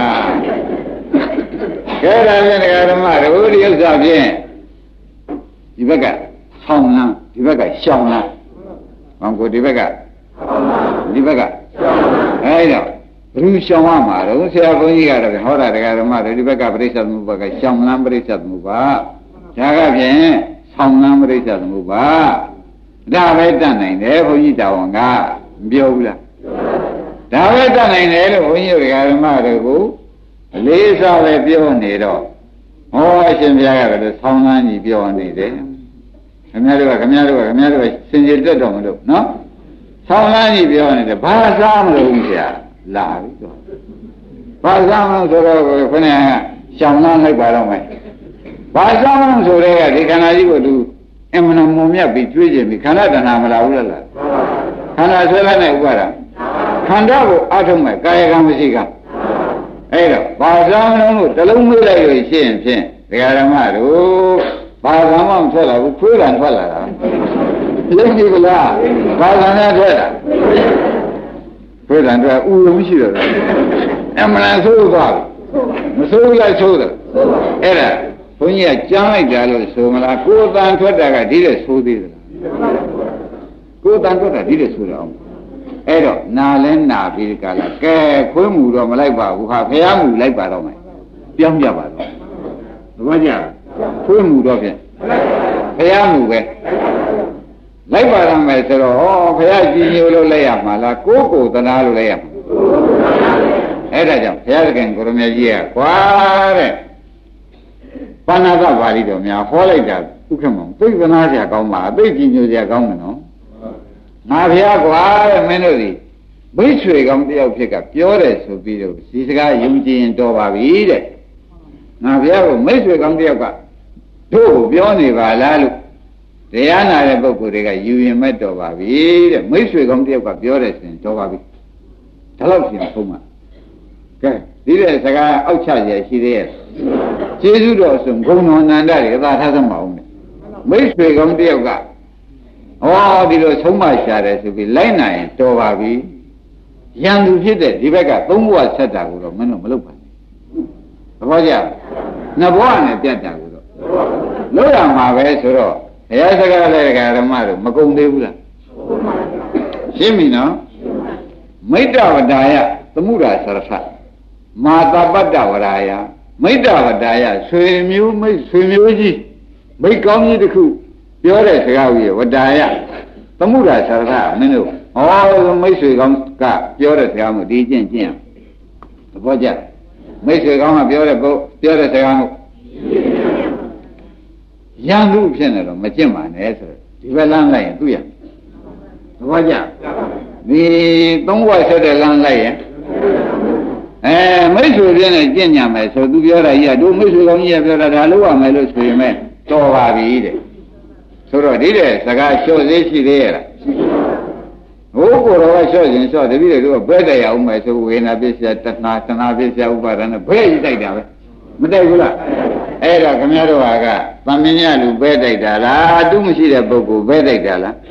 ခဲတာဖြင့်တရားဓမ္မတို့ဒီဥစ္စာဖြင့်ဒီဘက်ကဆောင်းလန်းဒီဘက်ကရှောင်းလန်းဘာကိုဒီဘက်ကဒီဘက်ကအဲဒါဘယ်လိုရှောင်းရမှာတော့ဆရာဘုန်းကြီးကတော့ဟောတာတရားဓမ္မတို့ဒီဘက်ကပြိဿသမုပ္ပါကရှောင်းလန်းပြိဿသမုပ္ပါဒါကဖြင့်ဆောင်းလန်းပြိဿသမုပ္ပါဒါပဲတတ်နိုင်တယ်ဘုန်းကြီးတော်ကမပြောဘူးလားဒါပဲတတ်နိုင်တယ်လို့ဘုန်းကြီးတရားဓမ္မတို့ကိုလေးစားပဲပြောနေတော့ဟောအရှင်ဘုရားကလည်းဆောင်းလန်းကြီးပြောနေတယ်ခင်ဗျားတို့ကခင်ဗျားတို့ကခင်ဗျားတို့ကစင်ကြယ်တက်တော်မလို့နော်ဆောင်းလန်းကြီးပြောနေတယ်ဘာစားမလို့ဆရာလာပြီတော့ဘာစားမလို့ဆိုတော့ခဏရှောင်းလန်းလိုက်ပါတော့မယ်ဘာစားမလို့ဆိုတဲ့ကဒီခန္ဓာကြီးကိုသူအမှန်မုံမြတ်ပြီးကျွေးခြင်းပြီးခန္ဓာတဏှာမလာဘူးလားခန္ဓာဆွဲလိုက်တဲ့ဥပါဒံခန္ဓာကိုအထုံးမဲ့ကာယကံမရှိကအဲ့တော့ဘာသာမလို့တလုံးမေးလိုက်လို့ရှိရင်ဖြင့်ဒကာဓမ္မတို့ဘာသာမှမထွက်လာဘူးခွေးတန်ထွက်လာတာလိမ့်ပြီလားဘာသာနဲ့ထွက်လာခွေးတန်ထွက်ဥယုံရှိတော့အမှန်ဆိုးသွားမဆိုးလိုက်ဆိုးတယ်အဲ့ဒါဘုန်းကြီးကကြားလိုက်ကြလို့ဆိုမလားကိုယ်တန်ထွက်တာကဒီတဲ့ဆိုးသေးတယ်ကိုယ်တန်ထွက်တာဒီတဲ့ဆိုးတယ်အောင်အဲ့တော့နာလဲနာပြီးဒီကလာကဲခွေးမှုတော့မလိုက်ပါဘူးဟာဖះမှုလိုက်ပါတော့မယ်ပြောင်းပြပါတော့သဘောကျခွေးမှုတော့ဖြင့်ဖះမှုပဲလိုက်ပါတော့မယ်ဆိုတော့ဟောဖះကြည်ညိုလို့လိုက်ရမှာလားကိုယ်ကိုယ်သနာလို့လိုက်ရမှာအဲ့ဒါကြောင့်ဘုရားသခင်ကိုရမကြီးကကွာတဲ့ပါဏာသပါဠိတော်များဟောလိုက်တာဥက္ကမောသိသနာစရာကောင်းပါအသိကြည်ညိုစရာကောင်းတယ်နော်ငါဘုရားကွာတဲ့မင်းတို့ဒီမိတ်ဆွေကောင်းတယောက်ဖြစ်ကပြောတယ်ဆိုပြီးတော့ဒီစကားယုံကြည်ရင်တော်ပါပြီတဲ့ငါဘုရားကိုမိတ်ဆွေကောင်းတယောက်ကတို့ကိုပြောနေပါလားလို့တရားနာတဲ့ပုဂ္ဂိုလ်တွေကယူရင်မဲ့တော်ပါပြီတဲ့မိတ်ဆွေကောင်းတယောက်ကပြောတယ်ဆိုရင်တော်ပါပြီဒါတော့ပြန်ဆုံးမှာကဲဒီတဲ့စကားအောက်ချရရှိသေးရဲ့ကျေးဇူးတော်ဆိုဂုဏ်တော်နန္ဒတွေသာထားသမှာအောင်မိတ်ဆွေကောင်းတယောက်ကဟောဒီလိုဆုံးမရှာတယ်ဆိုပြီးလိုက်နိုင်ရင်တော်ပါပြီရန်သူဖြစ်တဲ့ဒီဘက်ကသုံးဘဝဆက်တာကိုတော့မင်းတို့မလုပ်ပါနဲ့သဘောကျနှစ်ဘဝနဲ့ပြတ်တာကိုတော့လုပ်ရမှာပဲဆိုတော့ဘုရားစကားလည်းဓမ္မတို့မကုန်သေးဘူးလားရှင်းပြီနော်မိတ္တဝဒါယသမှုရာသရထမာတပတ္တဝရာယမိတ္တဝဒါယဆွေမျိုးမိတ်ဆွေမျိုးကြီးမိတ်ကောင်းကြီးတစ်ခုပြောတဲ့စကားကြီးဝဒါယသမှုရာသရထမင်းတို့ဟောမိတ်ဆွေကောင်းကပြောတဲ့စကားမျိုးဒီကျင့်ကျင့်သဘောကျမိတ်ဆွေကောင်းကပြောတဲ့ပုပြောတဲ့စကားမျိုးရန်သူဖြစ်နေတော့မကျင့်ပါနဲ့ဆိုတော့ဒီဘက်လမ်းလိုက်ရင်သူ့ရသဘောကျဒီသုံးဘဝဆက်တဲ့လမ်းလိုက်ရင်အဲမိတ်ဆွေပြင်းနဲ့ကျင့်ညံမယ်ဆိုသူပြောတာကြီးကတို့မိတ်ဆွေကောင်းကြီးကပြောတာဒါလို့ရမယ်လို့ဆိုရင်မဲ့တော်ပါပြီတဲ့ဆိုတော့ဒီတဲ့စကားလျှော့သေးရှိသေးရဲ့လားဟိုကိုယ်တော်ကလျှော့ရင်လျှော့တပည့်တွေကဘဲတရားအောင်မယ်ဆိုဝေနာပစ္စယတဏှာတဏှာပစ္စယဥပါဒနဲ့ဘဲကြီးတိုက်တာပဲမတိုက်ဘူးလားအဲ့ဒါခင်ဗျားတို့ဟာကသံမြင်ရလူဘဲတိုက်တာလားသူမရှိတဲ့ပုဂ္ဂိုလ်ဘဲတိုက်တာလား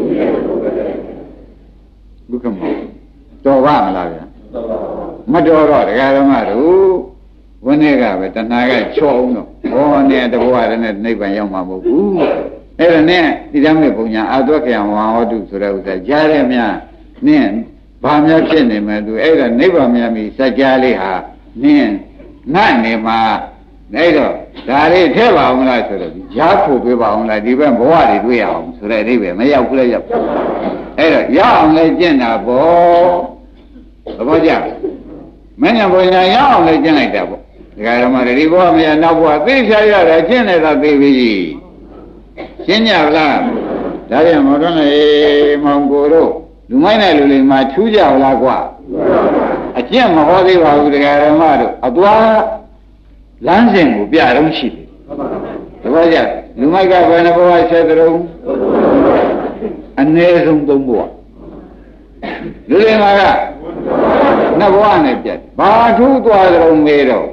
ဘုကမောတော်ပါမလားဗျာမတော်တော့တရားဓမ္မတို့ဝိနည်းကပဲတဏှာကချော့အောင်တော့ဟောနဲ့တဘောရနဲ့နိဗ္ဗာန်ရောက်မှာမဟုတ်ဘူးအဲ့ဒါနဲ့ဒီဓမ္မေပုံညာအာသွက်ခံဝါဟောတုဆိုတဲ့ဥစ္စာကြားရမြနင်းဘာများဖြစ်နေမယ်သူအဲ့ဒါနိဗ္ဗာန်မြတ်ပြီစัจ जा လေးဟာနင်းငတ်နေမှာအဲ့တော့ဒါလေးထည့်ပါအောင်လားဆိုတော့ရားဖို့ပေးပါအောင်လားဒီဘက်ဘဝတွေတွေ့ရအောင်ဆိုတဲ့အဓိပ္ပာယ်မရောက်ဘူးလေရောက်အဲ့တော့ရအောင်လဲကျင့်တာပေါ့သဘောကျမင်းညာဘုရားရအောင်လဲကျင့်လိုက်တာပေါ့ဒကာဓမ္မတွေဒီဘဝမရနောက်ဘဝသိချရတာကျင့်နေတာသိပြီရှင်းကြလားဒဒါပြန်မောတော့လေမောင်ကိုတို့လူမိုက်နဲ့လူလိမ္မာထူးကြလားကွာအကျင့်မဟောသေးပါဘူးတရားဓမ္မတို့အသွားလမ်းစဉ်ကိုပြတော့ရှိတယ်တပည့်ကြလူမိုက်ကဘယ်နှဘဝဆက်ကြုံအနည်းဆုံးသုံးဘဝလူလိမ္မာကနှစ်ဘဝနဲ့ပြတ်ဘာထူးသွားကြုံမေးတော့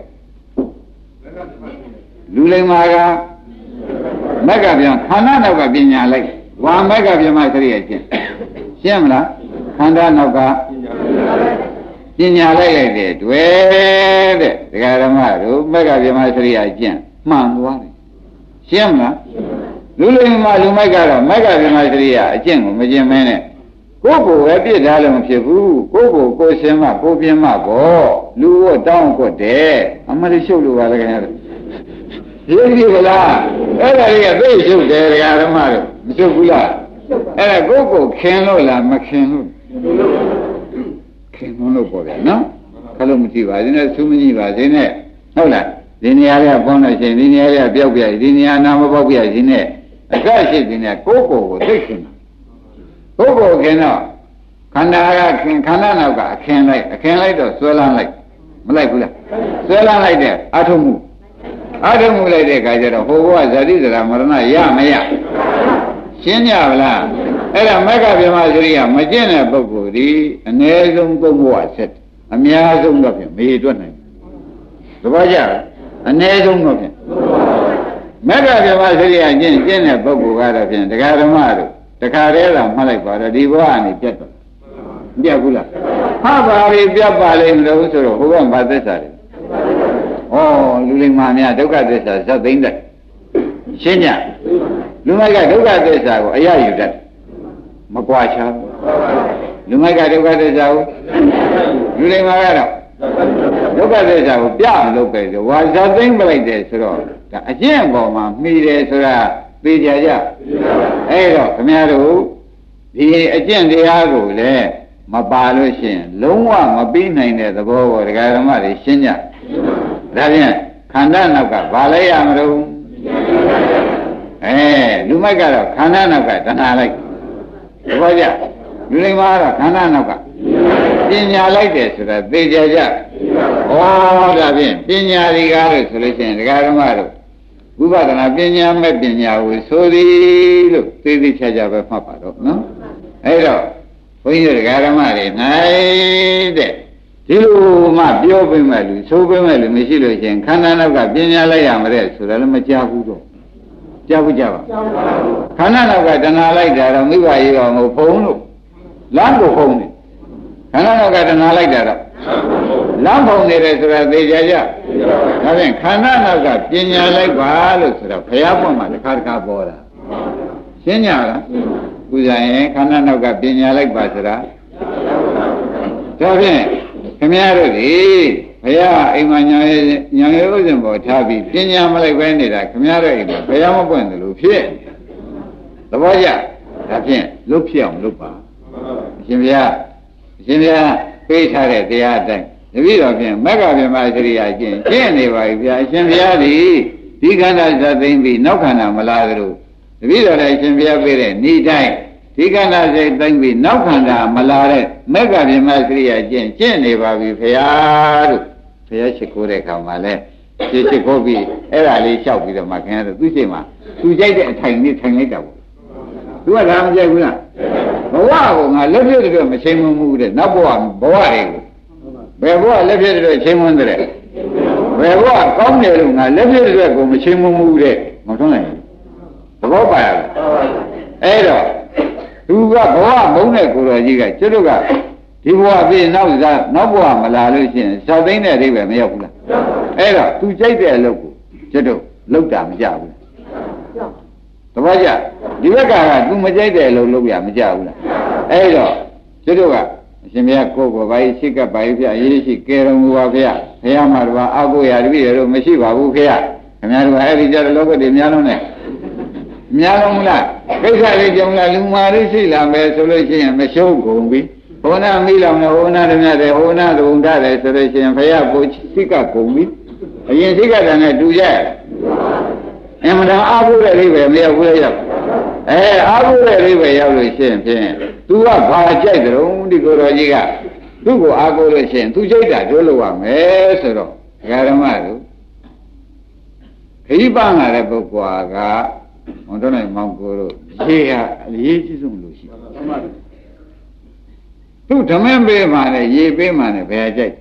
လူလိမ္မာကမက်ကပြန်ခန္ဓာနောက်ကပညာလိုက်ဝါမက်ကပြန်မှခရိယာချင်းရှင်းမလားခန္ဓာနောက်ကပညာလိုက်လိုက်တဲ့တွေ့တဲ့ဒကာဓမ္မတို့မက်ကပြန်မှခရိယာချင်းမှန်သွားတယ်ရှင်းမလားလူလိမ္မာလူမိုက်ကတော့မက်ကပြန်မှခရိယာအကျင့်ကိုမကျင့်မင်းနဲ့ကိုယ်ကိုယ်ပဲပြစ်ထားလို့မဖြစ်ဘူးကိုယ်ကိုယ်ကိုယ်ရှင်းမှကိုယ်ပြင်းမှပေါ့လူ့တောင်းကွတ်တယ်အမလေးရှုပ်လို့ပါလေခင်ဗျာရေးကြည့်ကလားအဲ့ဒါကြီးကသိရှုပ်တယ်ဓမ္မတို့မရှုပ်ဘူးလားအဲ့ဒါကိုယ်ကိုခင်လို့လားမခင်လို့ခင်လို့ပေါ့ဗျာနော်ခလို့မကြည့်ပါဘူးနဲ့သူမကြည့်ပါသေးနဲ့ဟုတ်လားဒီနေရာကပေါင်းလို့ရှိရင်ဒီနေရာကပြောက်ပြဒီနေရာနာမပေါက်ပြရှင်နဲ့အကရှိတဲ့နဲ့ကိုယ်ကိုယ်ကိုသိခင်ကိုယ်ကိုခင်တော့ခန္ဓာကခင်ခန္ဓာနောက်ကအခင်းလိုက်အခင်းလိုက်တော့ဆွဲလန်းလိုက်မလိုက်ဘူးလားဆွဲလန်းလိုက်တဲ့အထုမှုအထုမှုလိုက်တဲ့အခါကျတော့ဟိုဘဝဇာတိဇရာမရဏရမရရှင်းကြပါလားအဲ့ဒါမက္ခဗြဟ္မစရိယမကျင့်တဲ့ပုဂ္ဂိုလ်ဒီအ ਨੇ ဆုံးသုံးဘဝဆက်အများဆုံးတော့ဖြင့်မေးတွက်နိုင်သဘောကျလားအ ਨੇ ဆုံးတော့ဖြင့်မက္ခဗြဟ္မစရိယကျင့်ကျင့်တဲ့ပုဂ္ဂိုလ်ကတော့ဖြင့်တရားဓမ္မတို့တခါတည်းကမှတ်လိုက်ပါတော့ဒီဘဝကနေပြတ်တော့ပြတ်ဘူးလားဟာပါပြီပြတ်ပါလိမ့်မလို့ဆိုတော့ဟိုကဘာသစ္စာလဲဩလူလိမ္မာများဒုက္ခသစ္စာဇတ်သိမ့်တယ်ရှင်းကြလူမိုက်ကဒုက္ခသစ္စာကိုအရယူတတ်မကွာချာလူမိုက်ကဒုက္ခသစ္စာကိုလူလိမ္မာကတော့ဒုက္ခသစ္စာကိုပြမလို့ပဲဆိုဝါဇတ်သိမ့်ပလိုက်တယ်ဆိုတော့ဒါအကျင့်ပေါ်မှာမှီတယ်ဆိုတာသိကြကြအဲ့တော့ခင်ဗျားတို့ဒီအကျင့်တရားကိုလည်းမပါလို့ရှိရင်လုံးဝမပြီးနိုင်တဲ့သဘောကိုဒကာဓမ္မတွေရှင်းကြဒါဖြင့်ခန္ဓာနောက်ကဘာလဲရမလို့အဲလူမိုက်ကတော့ခန္ဓာနောက်ကတဏှာလိုက်သဘောကျလူလိမ္မာကတော့ခန္ဓာနောက်ကပညာလိုက်တယ်ဆိုတာသိကြကြဩဒါဖြင့်ပညာတွေကားလို့ဆိုလို့ရှိရင်ဒကာဓမ္မတို့ဝိပဿနာပညာမဲ့ပညာကိုဆိုသည်လို့သိသိချာချာပဲမှတ်ပါတော့နော်အဲ့တော့ဘုန်းကြီးတို့ဓမ္မတွေ၌တဲ့ဒီလိုမှပြောပေးမဲ့လူဆိုပေးမဲ့လူမရှိလို့ရှိရင်ခန္ဓာနောက်ကပညာလိုက်ရမှာတဲ့ဆိုတာလည်းမကြားဘူးတော့ကြားဘူးကြားပါခန္ဓာနောက်ကတဏှာလိုက်တာတော့မိဘရေးတော်ကိုဖုံးလို့လမ်းကိုဖုံးတယ်ခန္ဓာနောက်ကတဏှာလိုက်တာတော့လမ်းဖုံးနေတယ်ဆိုတာသိကြကြဒါဖြင့်ခန္ဓာနောက်ကပညာလိုက်ပါလို့ဆိုတော့ဘုရားပွင့်မှာတစ်ခါတစ်ခါပေါ်တာရှင်းကြလားပူဇာရင်ခန္ဓာနောက်ကပညာလိုက်ပါဆိုတာဒါဖြင့်ခင်ဗျားတို့ဒီဘုရားအိမ်မှာညာရဲ့ညာရဲ့ဥစဉ်ပေါ်ထားပြီးပညာမလိုက်ပဲနေတာခင်ဗျားတို့အိမ်မှာဘုရားမပွင့်တယ်လို့ဖြစ်သဘောကျဒါဖြင့်လွတ်ဖြစ်အောင်လုပ်ပါအရှင်ဘုရားအရှင်ဘုရားပေးထားတဲ့တရားအတိုင်းတပည့်တော်ဖြင့်မက္ခဗြဟ္မစရိယကျင့်ကျင့်နေပါပြီဗျာအရှင်ဘုရားဒီဒီခန္ဓာဇတ်သိမ့်ပြီးနောက်ခန္ဓာမလာသလိုတပည့်တော်လည်းအရှင်ဘုရားပေးတဲ့ဤတိုင်းဒီခန္ဓာစိတ်သိမ့်ပြီးနောက်ခန္ဓာမလာတဲ့မက္ခဗြဟ္မစရိယကျင့်ကျင့်နေပါပြီဘုရားတို့ဘုရားရှိခိုးတဲ့ခါမှာလဲရှင်းရှိခိုးပြီးအဲ့ဒါလေးလျှောက်ပြီးတော့မှခင်ဗျားတို့သူ့ချိန်မှာသူကြိုက်တဲ့အထိုင်လေးထိုင်လိုက်တာပေါ့သူကဒါမကြိုက်ဘူးလားဘဝကငါလက်ပြည့်တဲ့မချိန်မမှုတဲ့နောက်ဘဝဘဝတွေကိုဘယ်ဘဝလက်ပြည့်တဲ့ချိန်မွန်းတဲ့ဘယ်ဘဝကောင်းတယ်လို့ငါလက်ပြည့်တဲ့ကိုမချိန်မမှုတဲ့မထုံးနိုင်ဘူးသဘောပါရလားအဲ့တော့သူကဘဝမုန်းတဲ့ကိုယ်တော်ကြီးကကျွတ်တို့ကဒီဘဝပြီးနောက်စားနောက်ဘဝမလာလို့ရှိရင်ဇောက်သိန်းတဲ့အဓိပ္ပာယ်မရောက်ဘူးလားအဲ့တော့သူကြိုက်တဲ့အလုပ်ကိုကျွတ်တို့လုပ်တာမကြဘူးသဘောကျဒီဘက်ကကသူမကြိုက်တဲ့အလုပ်လုပ်ရမကြဘူးလားအဲ့တော့ကျွတ်တို့ကအရှင်ဘုရားကိုယ်ကိုဘာကြီးရှိကပ်ပါကြီးဖျားရေးရှိကဲတော်မူပါဖျားဘုရားမှာတော့အကိုရာတပည့်တို့မရှိပါဘူးဖေရခင်ဗျားတို့အဲ့ဒီကြတဲ့လောကတွေများလုံးနဲ့များလုံးမလားကိစ္စလေးကြောင့်လားလူမာရိရှိလာမယ်ဆိုလို့ရှိရင်မရှုံးကုန်ပြီဟောနာမိလောင်နဲ့ဟောနာတည်းများတယ်ဟောနာတုံထားတယ်ဆိုလို့ရှိရင်ဘုရားကိုစိကကုန်ပြီအရင်စိကတန်နဲ့တူကြရအမှန်တန်အားဖို့တဲ့လေးပဲမရောက်ဘူးလေရောက်အဲအားကိုးတဲ့အိဗယ်ရောက်လို့ရှိရင်ဖြင့်သူကဘာကြိုက်ကြုံဒီကိုယ်တော်ကြီးကသူ့ကိုအားကိုးလို့ရှိရင်သူကြိုက်တာတို့လို့ရမယ်ဆိုတော့ဓမ္မတို့ခရီးပန်းလာတဲ့ပုဂ္ဂိုလ်ကဟောတော့နိုင်မောင်ကိုတို့ရေဟာအရေးကြီးဆုံးလို့ရှိတယ်သူဓမ္မပေးမှလည်းရေပေးမှလည်းဘယ်ကြိုက်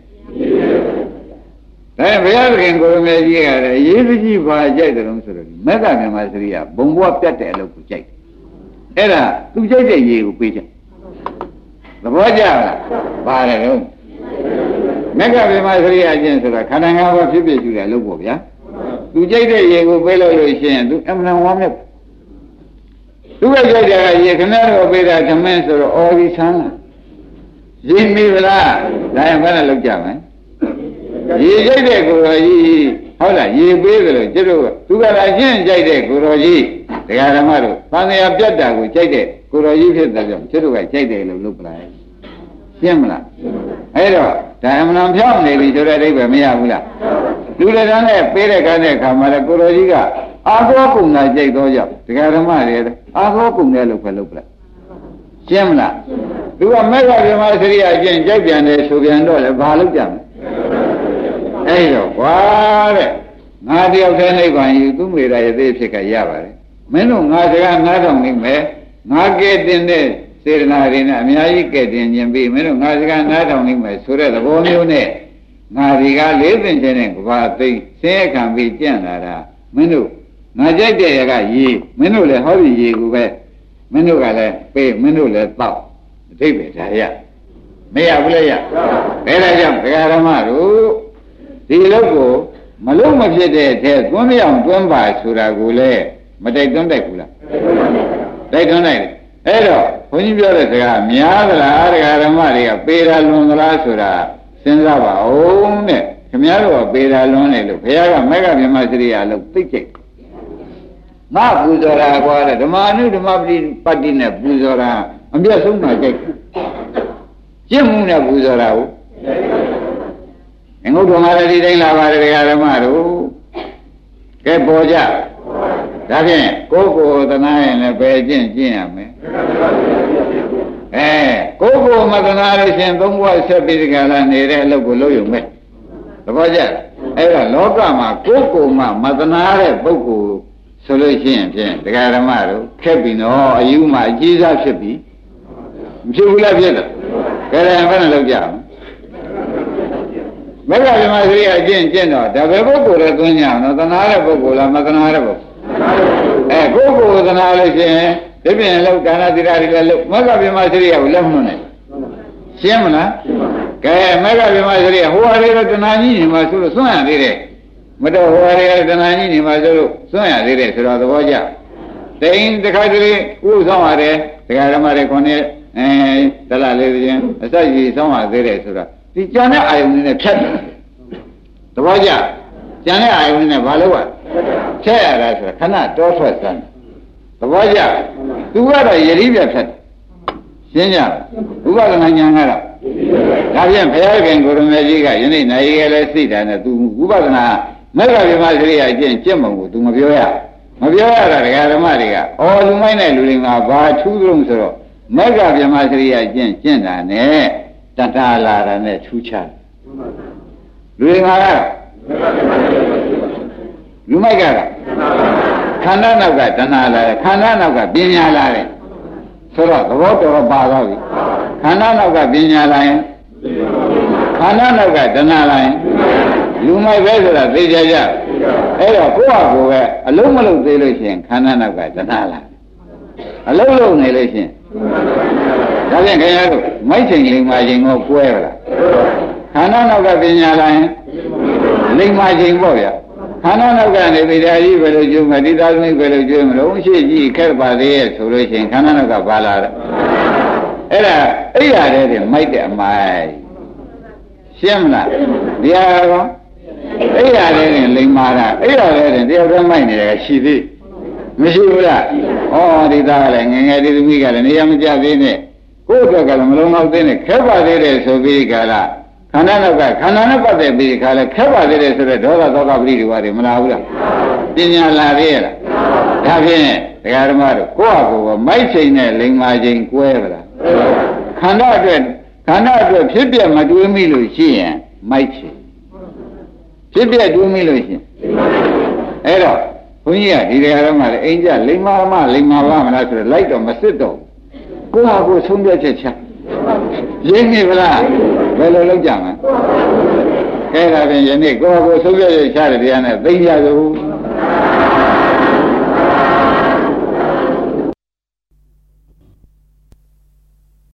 ဒါဘုရားသခင်ကိုရမေကြီးကလည်းရေးစကြီးပါကြိုက်တယ်လို့ဆိုတော့မက္ကမြမစရိယဘုံဘွားပြတ်တဲ့အလုပ်ကိုကြိုက်အဲ့ဒါသူကြိုက်တဲ့ရေကိုပေးချက်သဘောကျလားပါတယ်တော့မက္ကမြမစရိယချင်းဆိုတာခန္ဓာငါးပါးဖြစ်ဖြစ်ယူတယ်လို့ပေါ့ဗျာသူကြိုက်တဲ့ရေကိုပေးလို့လို့ရှိရင်သူအမှန်ဝမ်းမြတ်သူကကြိုက်တဲ့ရေခဏတော့ပေးတာဓမ္မဆိုတော့အော်ဒီဆန်းလာရင်းမိဗလားဒါရင်ဘယ်နဲ့လောက်ကြမလဲရေကြိုက်တဲ့ကိုယ်တော်ကြီးဟုတ်လားရေပေးတယ်လို့ကျတို့သူကလည်းရှင်းကြိုက်တဲ့ကိုယ်တော်ကြီးဒကာဓမ္မတို့သံဃာပြတ်တာကိုကြိုက်တဲ့ကိုယ်တော်ကြီးဖြစ်တဲ့ကြောင့်ကျတို့ကကြိုက်တယ်လို့လုပ်ပလိုက်ရှင်းမလားအဲ့တော့ဒါအမှန်ဖြောင်းနေပြီဆိုတဲ့အိဗယ်မရဘူးလားလူတွေတန်းနဲ့ပေးတဲ့ကန်းတဲ့ခါမှာလည်းကိုယ်တော်ကြီးကအာသောကုံသာကြိုက်တော့ကြောင့်ဒကာဓမ္မတွေအာသောကုံတယ်လို့ပဲလုပ်ပလိုက်ရှင်းမလားသူကမေဃဗြဟ္မစရိယအကျင့်ကြိုက်ပြန်တယ်ဆိုပြန်တော့လည်းဘာလုပ်ကြမလဲအဲ့တော့ကွာတဲ့ငါတယောက်တည်းနိဗ္ဗာန်ယူသူမေရာရဲ့သေးဖြစ်ကရပါတယ်မင်းတို့ငါစကားနားထောင်နေမယ်ငါကဲတင်တဲ့စေတနာတွေနဲ့အများကြီးကဲတင်ခြင်းပြီးမင်းတို့ငါစကားနားထောင်နေမယ်ဆိုတဲ့သဘောမျိုးနဲ့ငါဒီကလေးပင်ခြင်းနဲ့ကဘာသိဆင်းရဲခံပြီးကြံ့လာတာမင်းတို့ငါကြိုက်တဲ့ရကရေမင်းတို့လည်းဟောဒီရေကိုပဲမင်းတို့ကလည်းပေးမင်းတို့လည်းတောက်အထိပ္ပယ်ဒါရမရဘူးလေရအဲဒါကြောင့်ဒကာဓမ္မတို့ဒီလောက်ကိုမလုံးမဖြစ်တဲ့ထဲသွန်းမြောင်သွန်းပါဆိုတာကိုလည်းမတိုက်သွန်းတိုက်ဘူးလားတိုက်သွန်းတိုက်တယ်အဲ့တော့ဘုန်းကြီးပြောတဲ့စကားများသလားဒကာဓမ္မတွေကပေတာလွန်သလားဆိုတာစဉ်းစားပါဦးတဲ့ခင်ဗျားတို့ကပေတာလွန်နေလို့ဘုရားကမေဃမြမစရိယလို့သိကျိတ်ငါပူဇော်တာကွာတဲ့ဓမ္မအနုဓမ္မပတိပတ္တိနဲ့ပူဇော်တာအပြတ်ဆုံးမှကြိတ်ကျင့်မှုနဲ့ပူဇော်တာကိုငုတ်တော်မှာလည်းဒီတိုင်းလာပါတယ်ဓမ္မတို့ကဲပေါ်ကြဒါဖြင့်ကိုယ်ကိုယ်သနာရင်လည်းပဲကျင့်ကျင့်ရမယ်အဲကိုယ်ကိုယ်မသနာလို့ရှင်သုံးဘဝဆက်ပြီးဒီကလာနေတဲ့အလုပ်ကိုလုပ်ရုံပဲသဘောကျလားအဲ့တော့လောကမှာကိုယ်ကိုယ်မှမသနာတဲ့ပုဂ္ဂိုလ်ဆိုလို့ရှိရင်ဖြင့်ဒကာဓမ္မတို့ခက်ပြီနော်အယူမှအကြီးစားဖြစ်ပြီမဖြစ်ဘူးလားဖြစ်တယ်ကဲလည်းဘယ်နဲ့လုပ်ကြအောင်မေဃဗြဟ္မစရိယအကျင့်ကျင့်တော့ဒါပဲပုဂ္ဂိုလ်ရဲ့သွင်းကြအောင်နော်သနာတဲ့ပုဂ္ဂိုလ်လားမသနာတဲ့ပုဂ္ဂိုလ်အဲကိုယ်ကိုယ်သနာလို့ရှိရင်ဒီပြင်လောက်ဒါနသီလတွေလည်းမေဃဗြဟ္မစရိယကိုလက်မနှုတ်နဲ့ရှင်းမလားကဲမေဃဗြဟ္မစရိယဟိုဟာတွေကတဏှာကြီးနေမှာဆိုလို့စွန့်ရသေးတယ်မတော်ဟိုဟာတွေကတဏှာကြီးနေမှာဆိုလို့စွန့်ရသေးတယ်ဆိုတော့သဘောကျတိန်တစ်ခါတည်းဥဆောင်ရတယ်ဒကာဓမ္မတွေခေါင်းနဲ့အဲတလားလေးချင်းအစကြီးဆောင်ရသေးတယ်ဆိုတော့ဒီကြံတဲ့အာယုန်နဲ့ဖြတ်တယ်သဘောကျကြံတဲ့အာယုန်နဲ့ဘာလို့อ่ะဖြတ်ရတာဆိုတော့ခဏတောထွက်စမ်းသဘောကျသူကတော့ယတိပြဖြတ်ရှင်းကြဥပဒနာဉာဏ်ကတော့ဒါဖြင့်ဘုရားခင်ကိုရမေကြီးကယနေ့နိုင်ရလဲစိတ်ဓာတ်နဲ့သူဥပဒနာမေဃဗြဟ္မစရိယအကျင့်ကျင့်ပုံကိုသူမပြောရမပြောရတာဒကာဓမ္မတွေကအော်လူမိုင်းတဲ့လူတွေကဘာထူးကြုံဆိုတော့မေဃဗြဟ္မစရိယအကျင့်ကျင့်တာနဲ့တတလာတာနဲ့ထူးခြားလူတွေကတော့လူမိုက်ကတော့ခန္ဓာနောက်ကတဏှာလာတယ်ခန္ဓာနောက်ကပညာလာတယ်ဆိုတော့သဘောတော်ပါသွားပြီခန္ဓာနောက်ကပညာလာရင်ခန္ဓာနောက်ကတဏှာလာရင်လူမိုက်ပဲဆိုတာသိကြကြအဲ့တော့ကိုယ့်ဟာကိုယ်ပဲအလုံးမလုံးသေးလို့ရှိရင်ခန္ဓာနောက်ကတဏှာလာအလုံးလုံးနေလို့ရှိရင်ဒါဖြင့်ခင်ဗျားတို့မိုက်ချိန်လိမ္မာချိန်ကိုကွဲပါလားခန္ဓာနောက်ကပညာလာရင်လိမ္မာချိန်ပေါ့ဗျာခန္ဓာနောက်ကနေဗိဓာကြီးပဲလို့ကျုံမတိသားသမီးပဲလို့ကျုံမလို့ရှိကြီးခက်ပါသေးရဲ့ဆိုလို့ရှိရင်ခန္ဓာနောက်ကပါလာတယ်အဲ့ဒါအိယာတဲ့တင်မိုက်တဲ့အမိုက်ရှင်းမလားဒီဟာကောအိယာတဲ့တင်လိမ္မာတာအိယာတဲ့တင်တယောက်တည်းမိုက်နေတယ်ရှိသေးမရှိဘူးလားဩဒီသားကလည်းငငယ်ဒီသမီးကလည်းနေရာမကျသေးနဲ့ကိုယ့်အတွက်ကလည်းမလုံးတော့သေးနဲ့ခက်ပါသေးတယ်ဆိုပြီးကြလားခန္ဓာနောက်ကခန္ဓာနဲ့ပတ်သက်ပြီးခါလဲခက်ပါသေးတယ်ဆိုတော့ဒေါသသောကပရိဒီဝါတွေမလာဘူးလားပညာလာသေးရဲ့လားဒါဖြင့်ဒကာဓမ္မတို့ကိုယ့်အကူကမိုက်ချိန်နဲ့လိမ္မာချိန်ကွဲပါလားခန္ဓာအတွက်ခန္ဓာအတွက်ဖြစ်ပြမတွေးမိလို့ရှိရင်မိုက်ချိန်ဖြစ်ပြတွေးမိလို့ရှိရင်အဲ့တော့ဘုန်းကြီးကဒီဒကာဓမ္မတွေအိမ်ကြလိမ္မာမလိမ္မာပါမလားဆိုတော့လိုက်တော့မစစ်တော့ကိုယ့်အကူဆုံးဖြတ်ချက်ချရင်းနေဗလားဘယ်လိုလုပ်ကြမလဲကဲဒါဖြင့်ယနေ့ကိုယ့်အကူဆုံးဖြတ်ချက်ချတဲ့တရားနဲ့သိကြစို့